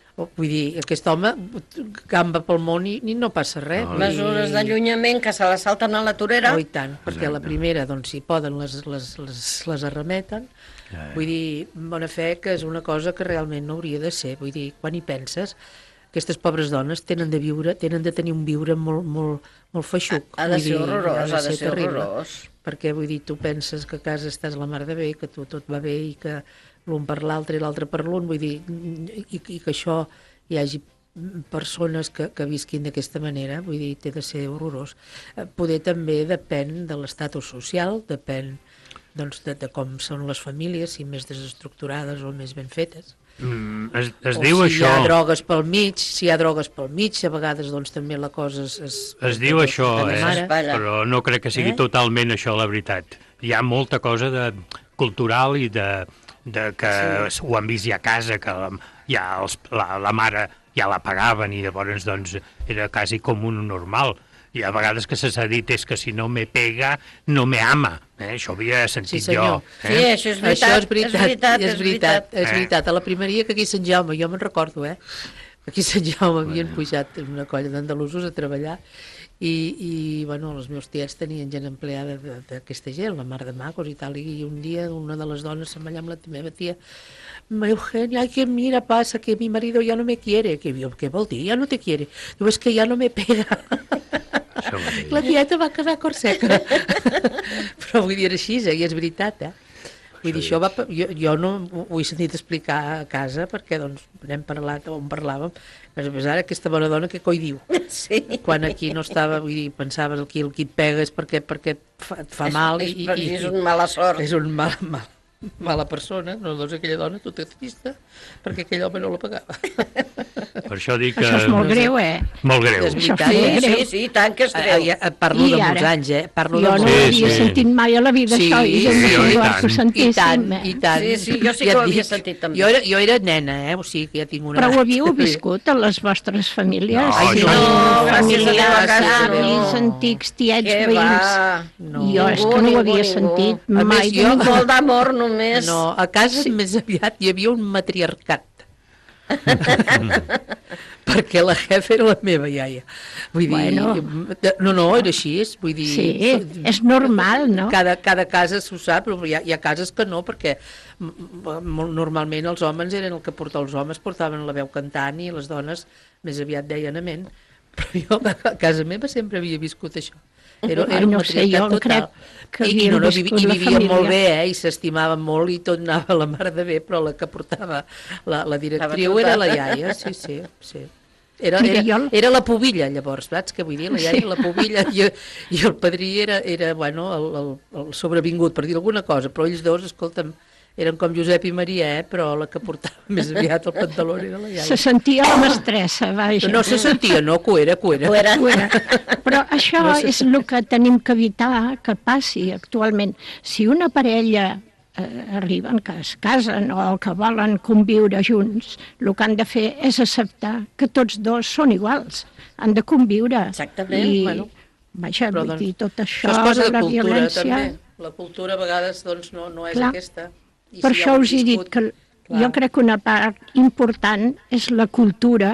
Vull dir, aquest home gamba pel món i, i no passa res. No, mesures d'allunyament que se la salten a la torera. Oh, i tant, perquè la primera, doncs, si poden, les, les, les, les arremeten. Ja, ja. Vull dir, bona fe, que és una cosa que realment no hauria de ser. Vull dir, quan hi penses, aquestes pobres dones tenen de viure, tenen de tenir un viure molt, molt, molt feixuc. Ha, ha de ser horrorós, ha de ser, ha de ser terrible, horrorós. Perquè, vull dir, tu penses que a casa estàs la mar de bé, que tu tot va bé i que l'un per l'altre i l'altre per l'un, vull dir, i, i que això hi hagi persones que, que visquin d'aquesta manera, vull dir, té de ser horrorós. Poder també depèn de l'estatus social, depèn doncs, de, de com són les famílies, si més desestructurades o més ben fetes. Mm, es es o diu si això... hi ha drogues pel mig, si hi ha drogues pel mig, a vegades doncs, també la cosa es... Es, es diu això, eh? Però no crec que sigui eh? totalment això la veritat. Hi ha molta cosa de cultural i de, de que sí. Ho han vist ja a casa, que la, ja els, la, la mare ja la pagaven i llavors doncs, era quasi com un normal. I a vegades que s'ha dit és que si no me pega, no me ama. Eh? Això havia sentit sí, jo. Eh? Sí, això és veritat, això és veritat, és veritat, és veritat. És veritat. A la primeria que aquí a Sant Jaume, jo me'n recordo, eh? Aquí a Sant Jaume havien bueno. pujat una colla d'andalusos a treballar i, i bueno, els meus tiets tenien gent empleada d'aquesta gent, la mar de macos i tal, i un dia una de les dones se'n va allà amb la meva tia, Eugenia, que mira, pasa que mi marido ya no me quiere. Que, ¿Qué vol dir? Ya no te quiere. Diu, es que ya no me pega. La tieta va quedar corseca. Però vull dir, era així, eh? I és veritat, eh? Vull dir, això va, jo, jo no ho he sentit explicar a casa perquè doncs n'hem parlat on parlàvem, però ara aquesta bona dona que coi diu? Sí. Quan aquí no estava, vull dir, pensaves el qui, el qui et pega és perquè, perquè et fa, et fa mal. És, i, és, i, és un mala sort. És un mal, mal, mala persona, no, doncs aquella dona tota trista perquè aquell home no la pagava. Per això dic que... Això és molt greu, eh? Molt greu. És veritat, sí, eh? sí, sí, tant que és greu. Ah, parlo I de molts ara, anys, eh? Parlo jo de molts no anys. havia sí. sentit mai a la vida sí, això, i de sí, mi i ho tant, sentíssim. I tant, i tant. Sí, sí, jo sí que ja ho havia dic, sentit també. Jo era, jo era nena, eh? O sigui que ja tinc una... Però ho havíeu viscut a les vostres famílies? No, sí, no, no, gràcies a Déu, a casa no. Avis, antics, tiets, Que veïns... No. Jo és que no ho havia sentit A mai. més, jo- Molt d'amor només. No, a casa sí. Més aviat hi havia un matriarcat. Perquè la jefa era la meva iaia. Vull dir, Bueno. no, no, era així, vull dir... Sí, és normal, no? Cada, cada casa s'ho sap, però hi ha, hi ha cases que no, perquè m- m- normalment els homes eren el que portava, els homes portaven la veu cantant i les dones més aviat deien amén. Però jo a casa meva sempre havia viscut això. Era, era Ai, un no sé, jo matriarcat crec total. que I, i, havíem no, no, viscut i la vivien família. molt bé, eh? I s'estimaven molt i tot anava a la mar de bé, però la que portava la, la directriu era la iaia, sí, sí, sí. Era, Mira, era, jo... era la pubilla, llavors, saps què vull dir? La iaia, sí. La pubilla, i, i el padrí era, era bueno, el, el, el sobrevingut, per dir alguna cosa, però ells dos, escolta'm, eren com Josep i Maria, eh? Però la que portava més aviat el pantaló era la iaia. Se sentia la mestressa, vaja. No se sentia, no, que ho era, que ho era. Ho era. Ho era. Però això No sé. és el que tenim que evitar que passi actualment. Si una parella eh, arriben, que es casen o que volen conviure junts, el que han de fer és acceptar que tots dos són iguals, han de conviure. Exactament, I, bueno. Vaja, Però, vull doncs, dir, tot això, Això és cosa de de la cultura, violència... també. La cultura a vegades doncs, no, no és Clar. aquesta. I Per si això ja ho us he hem dit viscut, que clar. jo crec que una part important és la cultura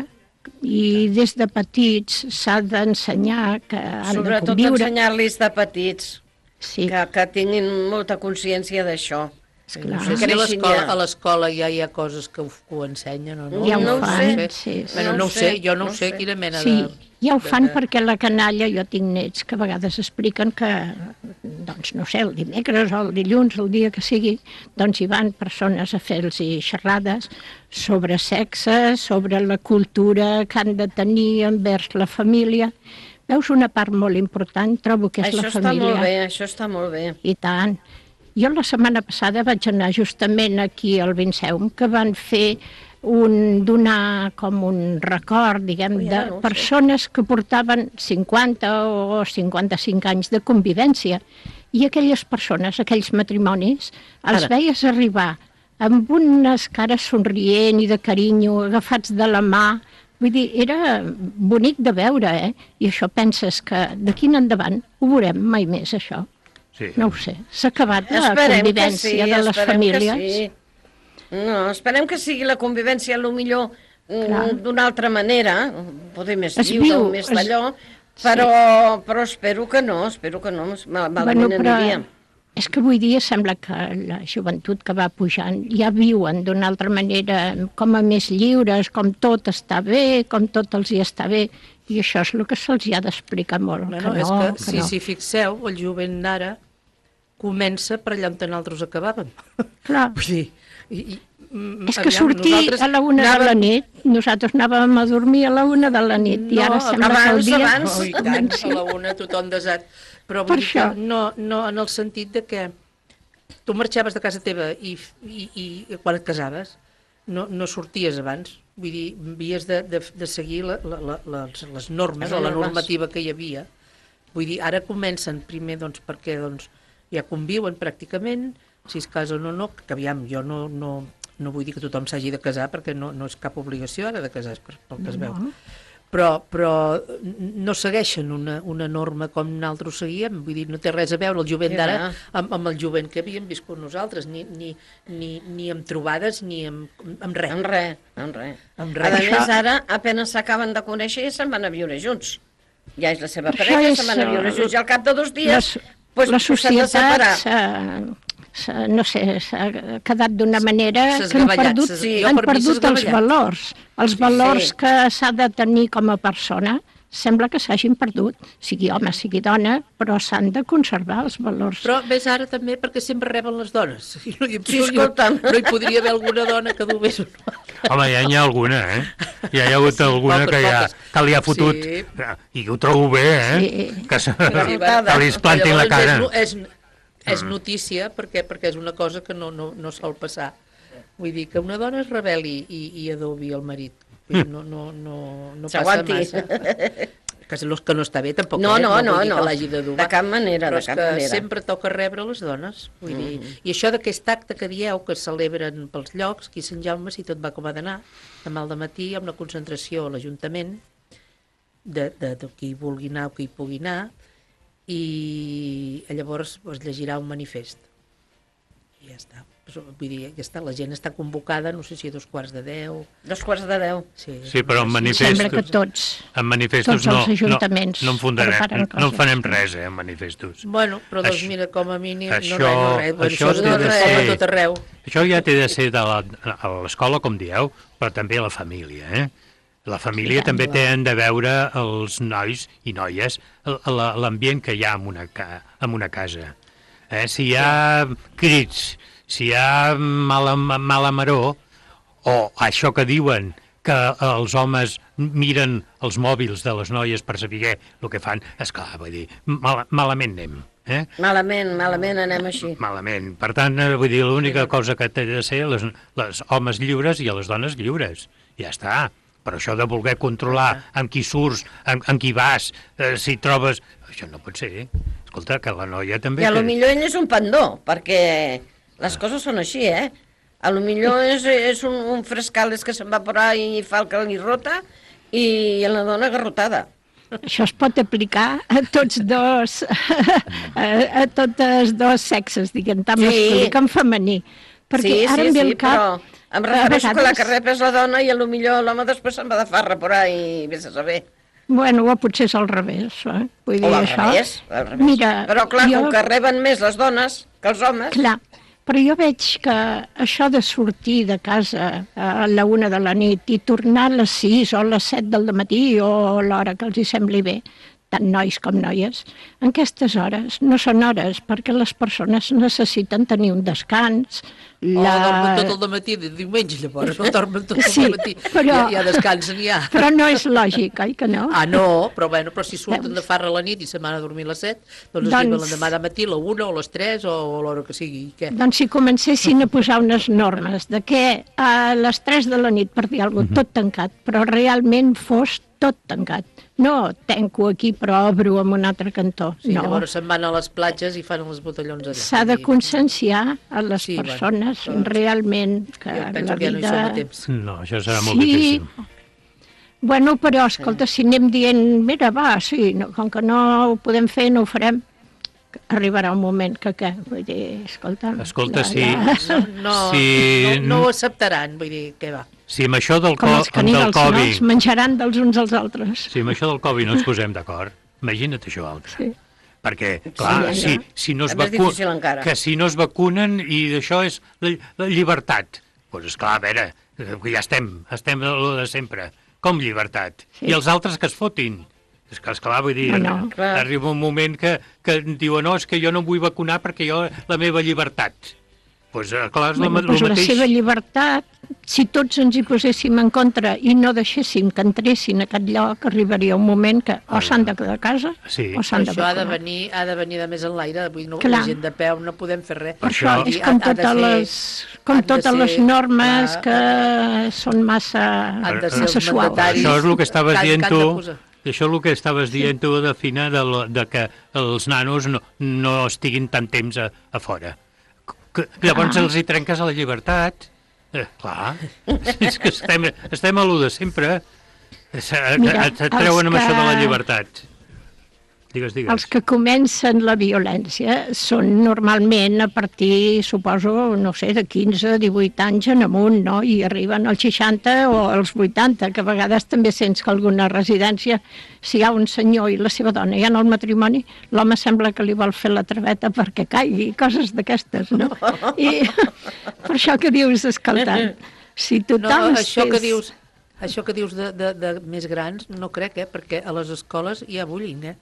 i des de petits s'ha d'ensenyar que han Sobretot de conviure. ensenyar-los de petits, Sí, que, que tinguin molta consciència d'això. esclar. No sé si a l'escola, a l'escola ja hi ha coses que ho, que ho ensenyen o no. Ja ho no fan, sé. sí, sí. Bueno, no, No ho ho sé, sé, jo no, no ho sé, sé. quina mena Sí, de... ja ho fan de- perquè la canalla, jo tinc nets que a vegades expliquen que, doncs no sé, el dimecres o el dilluns, el dia que sigui, doncs hi van persones a fer-los xerrades sobre sexe, sobre la cultura que han de tenir envers la família. Veus, una part molt important, trobo que és Això la està família. molt bé, això està molt bé. I tant. Jo la setmana passada vaig anar justament aquí al Vinceum, que van fer un, donar com un record, diguem, Ui, de ara no ho sé. persones que portaven cinquanta o cinquanta-cinc anys de convivència. I aquelles persones, aquells matrimonis, els Ara. veies arribar amb unes cares somrient i de carinyo, agafats de la mà. Vull dir, era bonic de veure, eh? I això penses que d'aquí en endavant ho veurem mai més, això. Sí. No ho sé, s'ha acabat la Esperem que convivència sí, de les esperem que famílies. sí. No, esperem que sigui la convivència el millor d'una altra manera, poder més Es lliure viu, o més es- d'allò, però, però espero que no, espero que no, mal- malament Bueno, però aniria. és que avui dia sembla que la joventut que va pujant ja viuen d'una altra manera, com a més lliures, com tot està bé, com tot els hi està bé, i això és el que se'ls hi ha d'explicar molt. Bueno, que és no, que, que si no. s'hi fixeu, el jovent d'ara comença per allà on nosaltres acabàvem. Clar. Vull dir, i, i, mm, És que aviam, sortir nosaltres a la una de la anàvem- nit, nosaltres anàvem a dormir a la una de la nit, i ara sembla que el dia... Oh, i tant, a la una tothom desat. Però Per vull dir que això. no, no en el sentit de que tu marxaves de casa teva i, i, i quan et casaves no, no sorties abans. Vull dir, havies de, de, de seguir la, la, la, les, les normes Les o la normes. normativa que hi havia. Vull dir, ara comencen primer doncs, perquè doncs, ja conviuen pràcticament, si es casen o no, que aviam, jo no, no, no vull dir que tothom s'hagi de casar perquè no, no és cap obligació ara de casar, pel, pel que es veu. No. Però, però no segueixen una, una norma com nosaltres seguíem, vull dir, no té res a veure el jovent Sí, d'ara va. amb, amb el jovent que havíem viscut nosaltres, ni, ni, ni, ni amb trobades ni amb, amb res. Amb res, amb res. Amb A res. més, ara apenas s'acaben de conèixer i se'n van a viure junts. Ja és la seva Això parella, és, se'n van a viure eh, junts i al cap de dos dies Les, pues, la s'han de separar. societat s'ha, s'ha, no sé, s'ha quedat d'una manera s'ha que han esgavellat, perdut, s'ha- sí, han jo per mi s'ha perdut els esgavellat. valors. Els Sí, valors sí. que s'ha de tenir com a persona sembla que s'hagin perdut, sigui home, sigui dona, però s'han de conservar els valors. Però ves ara també perquè sempre reben les dones. I no, hi, Sí, no, hi- escolta'm. no hi podria haver alguna dona que dugués un Home, ja n'hi ha alguna, eh? Ja hi ha hagut alguna poques, que ja poques. que li ha fotut, Sí. i ho trobo bé, eh? Sí. Que, se, Sí, que li es plantin la Llavors cara. És, no- és, és notícia perquè, perquè és una cosa que no, no, no sol passar. Vull dir, que una dona es rebel·li i, i adobi el marit. Vull dir, no, no, no, no passa S'aguanti. massa. Que, no- que no està bé tampoc, No, eh? no, vull no, dir no. que l'hagi d'adobar. De cap manera, Però de és cap que manera. sempre toca rebre les dones. Vull dir. Mm. I això d'aquest acte que dieu, que celebren pels llocs, aquí a Sant Jaume, si tot va com ha d'anar, demà al matí amb la concentració a l'Ajuntament, de, de, de qui vulgui anar o qui hi pugui anar, i llavors es llegirà un manifest. I ja està. Però, vull dir, ja està, la gent està convocada, no sé si a dos quarts de deu... Dos quarts de deu. Sí, Sí, però en manifestos... Sembla que tots, En manifestos tots no, els ajuntaments no, no, en fundarem, preparen no en coses. farem res, eh, en manifestos. Bueno, però doncs Això- mira, com a mínim, això- no res, no res. Bueno, això això, té no de res, ser- a tot arreu. Això ja té de ser de la, a l'escola, com dieu, però també a la família, eh? La família Sí, també clar. tenen de veure els nois i noies l- la- l'ambient que hi ha en una, ca, en una casa. Eh? Si hi ha crits, si hi ha mala, mala maror, o això que diuen que els homes miren els mòbils de les noies per saber el que fan, esclar, vull dir, mal, malament anem. Eh? Malament, malament anem així. Malament. Per tant, eh, vull dir, l'única cosa que té de ser les, les homes lliures i les dones lliures. Ja està. Però això de voler controlar amb qui surts, amb, amb qui vas, eh, si trobes... Això no pot ser. Escolta, que la noia també... I a lo té- millor ell és un pandó, perquè les coses són així, eh? A lo millor és, és un, un frescales que se'n va por ahí i fa el que li rota i la dona garrotada. Això es pot aplicar a tots dos, a, a totes dos sexes, diguem, tant Sí. masculí com femení. Perquè sí, ara sí, em ve sí, al cap... però em a refereixo que la vegades- que rep és la dona i a lo millor l'home després se'n va de farra por ahí i vés a saber. Bueno, o potser és al revés, eh? Vull dir, O al això... revés, al revés. Mira, Però clar, jo... com que reben més les dones que els homes... Clar, però jo veig que això de sortir de casa a la una de la nit i tornar a les sis o a les set del matí o a l'hora que els hi sembli bé, tant nois com noies, en aquestes hores no són hores perquè les persones necessiten tenir un descans. La... O dormen tot el matí de diumenge, llavors, no dormen tot Sí, el matí. però- Ja, ja descansen, ja. Però no és lògic, oi que no? Ah, no, però bueno, però si surten Veus? de farra a la nit i se'n van a dormir a les set, doncs, Doncs- doncs... lleven l'endemà de matí a la una o a les tres o a l'hora que sigui. I què? Doncs si comencessin a posar unes normes de que a les tres de la nit, per dir alguna cosa, tot tancat, però realment fos tot tancat. No tanco aquí però obro en un altre cantó. Sí, no. llavors se'n van a les platges i fan els botellons allà. S'ha de conscienciar a les Sí, bueno, persones però- realment que Jo penso la que ja no hi vida... som a temps. No, això serà molt Sí. difícil. Bueno, però, escolta, si anem dient, mira, va, sí, no, com que no ho podem fer, no ho farem, arribarà un moment que què? Vull dir, escolta... Escolta, la- sí. la- No, no, Sí. no, no ho acceptaran, vull dir, què va. si amb això del, Com co els caníbals, del no? Covid... Els menjaran dels uns als altres. Si amb això del Covid no ens posem d'acord, imagina't això altre. Sí. Perquè, clar, Sí, si, ja. si no es És més vacu- difícil encara. que si no es vacunen i d'això és la, la llibertat, doncs esclar, a veure, eh, ja estem, estem a lo de sempre. Com llibertat? Sí. I els altres que es fotin? És que, esclar, vull dir, No, no. Clar. arriba un moment que, que diuen, no, és que jo no em vull vacunar perquè jo, la meva llibertat. Doncs, pues, clar, és Bueno, la, pues el la mateix... seva llibertat, si tots ens hi poséssim en contra i no deixéssim que entressin a aquest lloc, arribaria un moment que o s'han de quedar a casa Sí. o s'han de Això ha de vacunar. venir, ha de venir de més en l'aire, vull dir, no, Clar. la gent de peu no podem fer res. Per això Això- és com Ha- ha de totes ser- les, com han de totes les ser- normes clar, que són massa, Han de ser massa els suaus. mandataris. Això és el que estaves que han- dient que han de tu, posar. això és el que estaves dient tu, de Fina, de, lo- de que els nanos no, no estiguin tant temps a, a fora. Que, llavors Ah. els hi trenques a la llibertat. Eh, clar, és que estem, estem a lo de sempre. Es, Mira, et treuen amb els això de la que- llibertat. Digues, digues. Els que comencen la violència són normalment a partir, suposo, no sé, de quinze, divuit anys en amunt, no? I arriben als seixanta o als vuitanta, que a vegades també sents que alguna residència, si hi ha un senyor i la seva dona hi ha en el matrimoni, l'home sembla que li vol fer la traveta perquè caigui, coses d'aquestes, no? I per això que dius, escolta, si No, tothom no, això que fes- dius, això que dius de, de, de més grans, no crec, eh? Perquè a les escoles hi ha bullying, eh?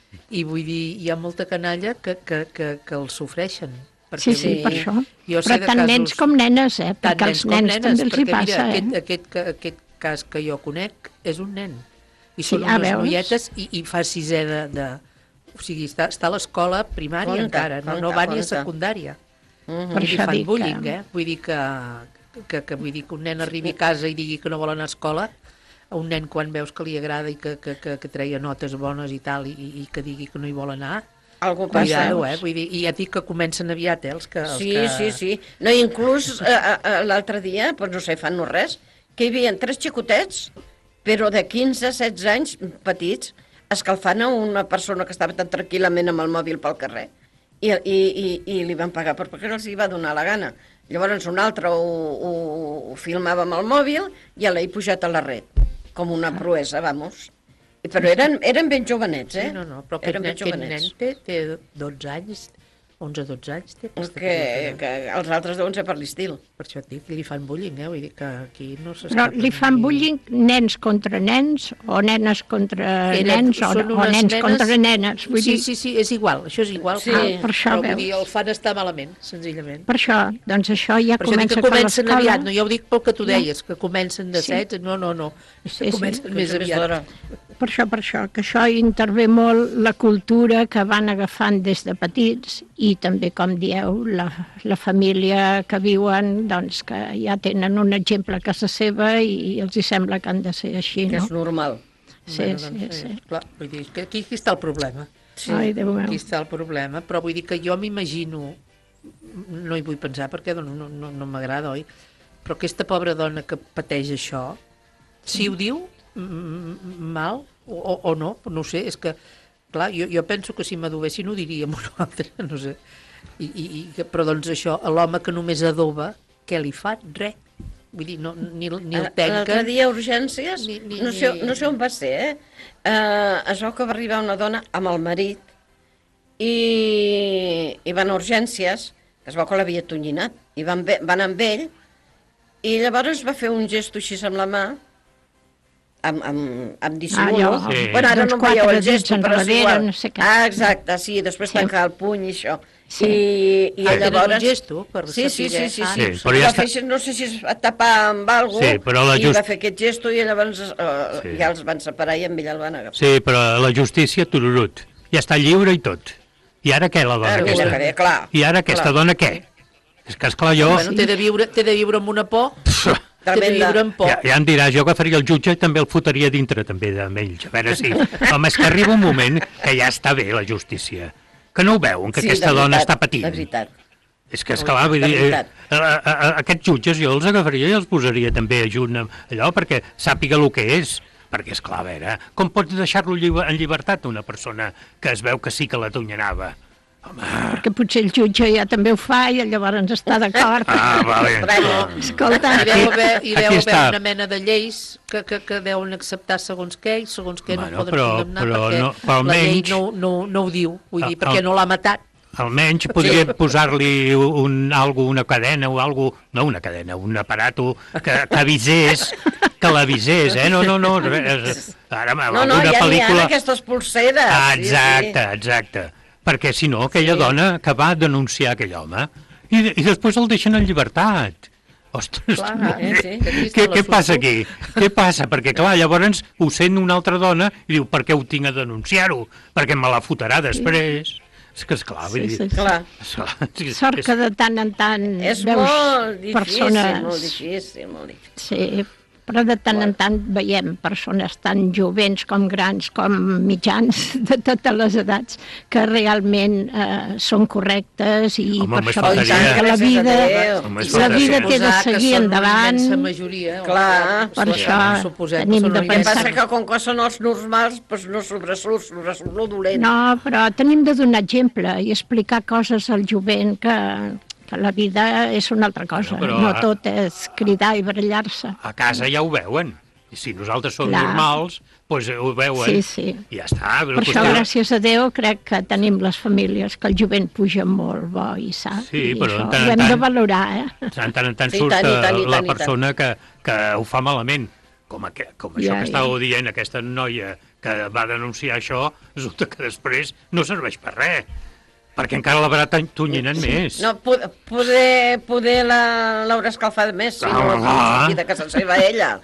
I vull dir, hi ha molta canalla que, que, que, que els sofreixen. Perquè Sí, sí, vull per dir, això. jo sé Però de tant casos- nens com nenes, eh? tant Perquè als com nens nenes, també els hi perquè, passa, mira, eh? aquest, aquest, que- aquest cas que jo conec és un nen. I Sí, són ah, unes veus? noietes i, i fa sisè de... de o sigui, està, està a l'escola primària Compte, encara, no, no compte, va ni a compte. secundària. Mhm. Per I això fan dic bullying, que- eh? Vull dir que, que, que, vull dir que un nen arribi a casa i digui que no vol anar a escola, a un nen quan veus que li agrada i que, que, que, que treia notes bones i tal, i, i que digui que no hi vol anar, Algú passa. cuidado, eh? Vull dir, i ja dic que comencen aviat, eh? Els que, els Sí, que... sí, sí. No, inclús eh, eh, l'altre dia, doncs no sé, fan no res, que hi havia tres xicotets, però de quinze a setze anys, petits, escalfant a una persona que estava tan tranquil·lament amb el mòbil pel carrer. I, i, i, i li van pagar perquè els hi va donar la gana. Llavors un altre ho, ho, ho filmava amb el mòbil i ja l'he pujat a la red, com una proesa, vamos. I, però eren, eren ben jovenets, eh? Sí, no, no, però aquest eren nen, ben aquest nen jovenets. té, té dotze anys, onze dotze anys té. aquesta Que, criatura. que els altres deuen ser per l'estil. Per això et dic que li fan bullying, eh? Vull dir que aquí no Però s'escapen. li fan bullying nens contra nens o nenes contra Eren- nens o, són o unes nens nenes- contra nenes. Vull sí, dir, sí, sí, és igual, això és igual. Sí. però, Ah, per això, però vull veus. dir, el fan estar malament, senzillament. per això, doncs això ja Per això dic comença que per comencen l'escola. aviat, no? Ja ho dic pel que tu Ja. deies, que comencen de Sí. setze, no, no, no, Sí, sí. comencen més Potser aviat. Per això, per això, que això intervé molt la cultura que van agafant des de petits i també, com dieu, la, la família que viuen, doncs que ja tenen un exemple a casa seva i, i els hi sembla que han de ser així, Que no? és normal. Sí, Bueno, sí, doncs, sí. Clar, vull dir, que aquí, aquí està el problema. Sí. Ai, Déu meu. Aquí està el problema, però vull dir que jo m'imagino, no hi vull pensar perquè no, no, no, no m'agrada, oi? Però aquesta pobra dona que pateix això, si ho diu mm, mal o, o, o no, no ho sé, és que, clar, jo, jo penso que si m'adobessin ho diria amb un altre, no sé. I, i, i, que- però doncs això, a l'home que només adoba, què li fan? Res. Vull dir, no, ni, ni el L'altre tanquen. dia a urgències, Ni- ni- no, sé, ni- no sé on va ser, eh? eh? Es veu que va arribar una dona amb el marit i, i van a urgències, que es veu que l'havia tonyinat, i van, ve, van amb ell, i llavors va fer un gesto així amb la mà, amb, amb, amb dissimulo. Ah, allò, Sí. Bueno, ara dels no em veieu quatre el gesto, dits però és enrere, igual. no sé què. Ah, exacte, sí, després Sí. tancar el puny i això. Sí. I, i Ah, tenen llavors... un gesto per sí, sí, saber. sí, sí, Ah, sí. Sí, però ja va està- fer, no sé si es va tapar amb alguna Sí, però la i just- va fer aquest gesto i llavors eh, Sí. ja els van separar i amb ell el van agafar. Sí, però la justícia, tururut. Ja està lliure i tot. I ara què, la dona Ara, aquesta? mira que bé, clar. I ara aquesta Clar. dona què? És que, esclar, jo... Bueno, té de viure, té de viure amb una por, té de Tremenda. viure amb por. Ja, ja em diràs, jo agafaria el jutge i també el fotria dintre també d'ells. A veure si... Home, és que arriba un moment que ja està bé la justícia. Que no ho veuen, que Sí, aquesta de dona veritat, està patint. De veritat. És que, esclar, vull De dir, eh, veritat. a, a, a, aquests jutges jo els agafaria i els posaria també junt amb allò perquè sàpiga el que és. Perquè, esclar, a veure, com pots deixar-lo lliber, en llibertat una persona que es veu que sí que la tonyanava? perquè potser el jutge ja també ho fa i llavors està d'acord. Ah, vale. Escolta, Hi deu haver, hi deu Aquí haver està. una mena de lleis que, que, que deuen acceptar segons què i segons què Bueno, no poden però- condemnar però perquè no- però la llei almenys- no, no, no ho diu, vull dir, El- perquè el- no l'ha matat. Almenys podria posar-li un, algo, una cadena o algo, no una cadena, un aparato que, que avisés, que l'avisés, eh? No, no, no, res. Ara, No, una no, ja n'hi ha pel·lícula... aquestes pulseres. Ah, sí, exacte, exacte. Perquè si no, aquella dona que va denunciar aquell home i, i després el deixen en llibertat. Ostres, Clar, no, eh, sí, que aquí està què, què l'assumpte. passa aquí? Què passa? Perquè, clar, llavors ho sent una altra dona i diu, per què ho tinc a denunciar-ho? Perquè me la fotrà després. És que, esclar, vull Sí, dir... sí, sí. Clar. Esclar, és- sort que de tant en tant És veus molt difícil, persones... molt difícil, molt difícil. Sí, però de tant en tant veiem persones tan jovents com grans, com mitjans, de totes les edats, que realment eh, són correctes i Home, per només això faltaria. pensem que la vida, Només la vida faltaria. té de Suposar que seguir són endavant. una immensa majoria. Clar, per Suposem- això suposem que tenim són de una El que pensar- passa que com que són els normals, doncs no sobresurt, sobresurt lo dolent. No, però tenim de donar exemple i explicar coses al jovent que, que la vida és una altra cosa. Bueno, però no a- tot és cridar i barallar-se. A casa ja ho veuen. I si nosaltres som Clar. normals, doncs ho veuen. Sí, sí. I ja està. Per això, gràcies a Déu, crec que tenim les famílies que el jovent puja molt bo i sa. Sí, I però això en tant en ho hem de tant- valorar, eh? De tant en tant Sí, surt tant, i tant, i eh, la tant, i tant. persona que, que ho fa malament. Com, a, com això Ja, que ja. estàveu dient, aquesta noia que va denunciar això, resulta que després no serveix per res. Perquè encara l'haurà tonyinant més. No, poder, poder, poder la- l'haurà escalfat més, si no Ah. la de casa seva ella.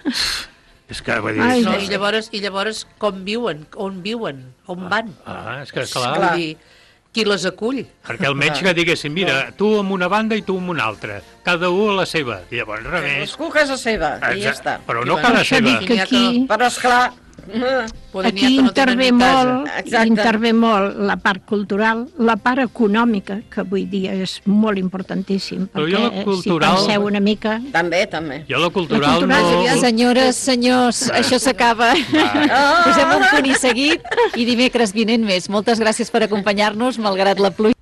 És que, vull dir... Ai, No, i, llavors, I llavors com viuen, on viuen, on van. Ah, és que, clar, Vull dir, qui les acull? perquè el metge que diguessin, mira, tu amb una banda i tu amb una altra, cada un a la seva, i llavors res més. Cadascú a casa seva, i ja Exacte. està. Però no I cada bueno, això seva. dic que aquí, Però esclar, Poden aquí n'hi ha que no tenen intervé ni casa. molt, Exacte. intervé molt la part cultural, la part econòmica, que avui dia és molt importantíssim, Però jo la perquè cultural- si penseu una mica... també, també. Jo la cultural, La cultural no... Senyores, senyors, això s'acaba. Posem un punt i seguit i dimecres vinent més. Moltes gràcies per acompanyar-nos, malgrat la pluja.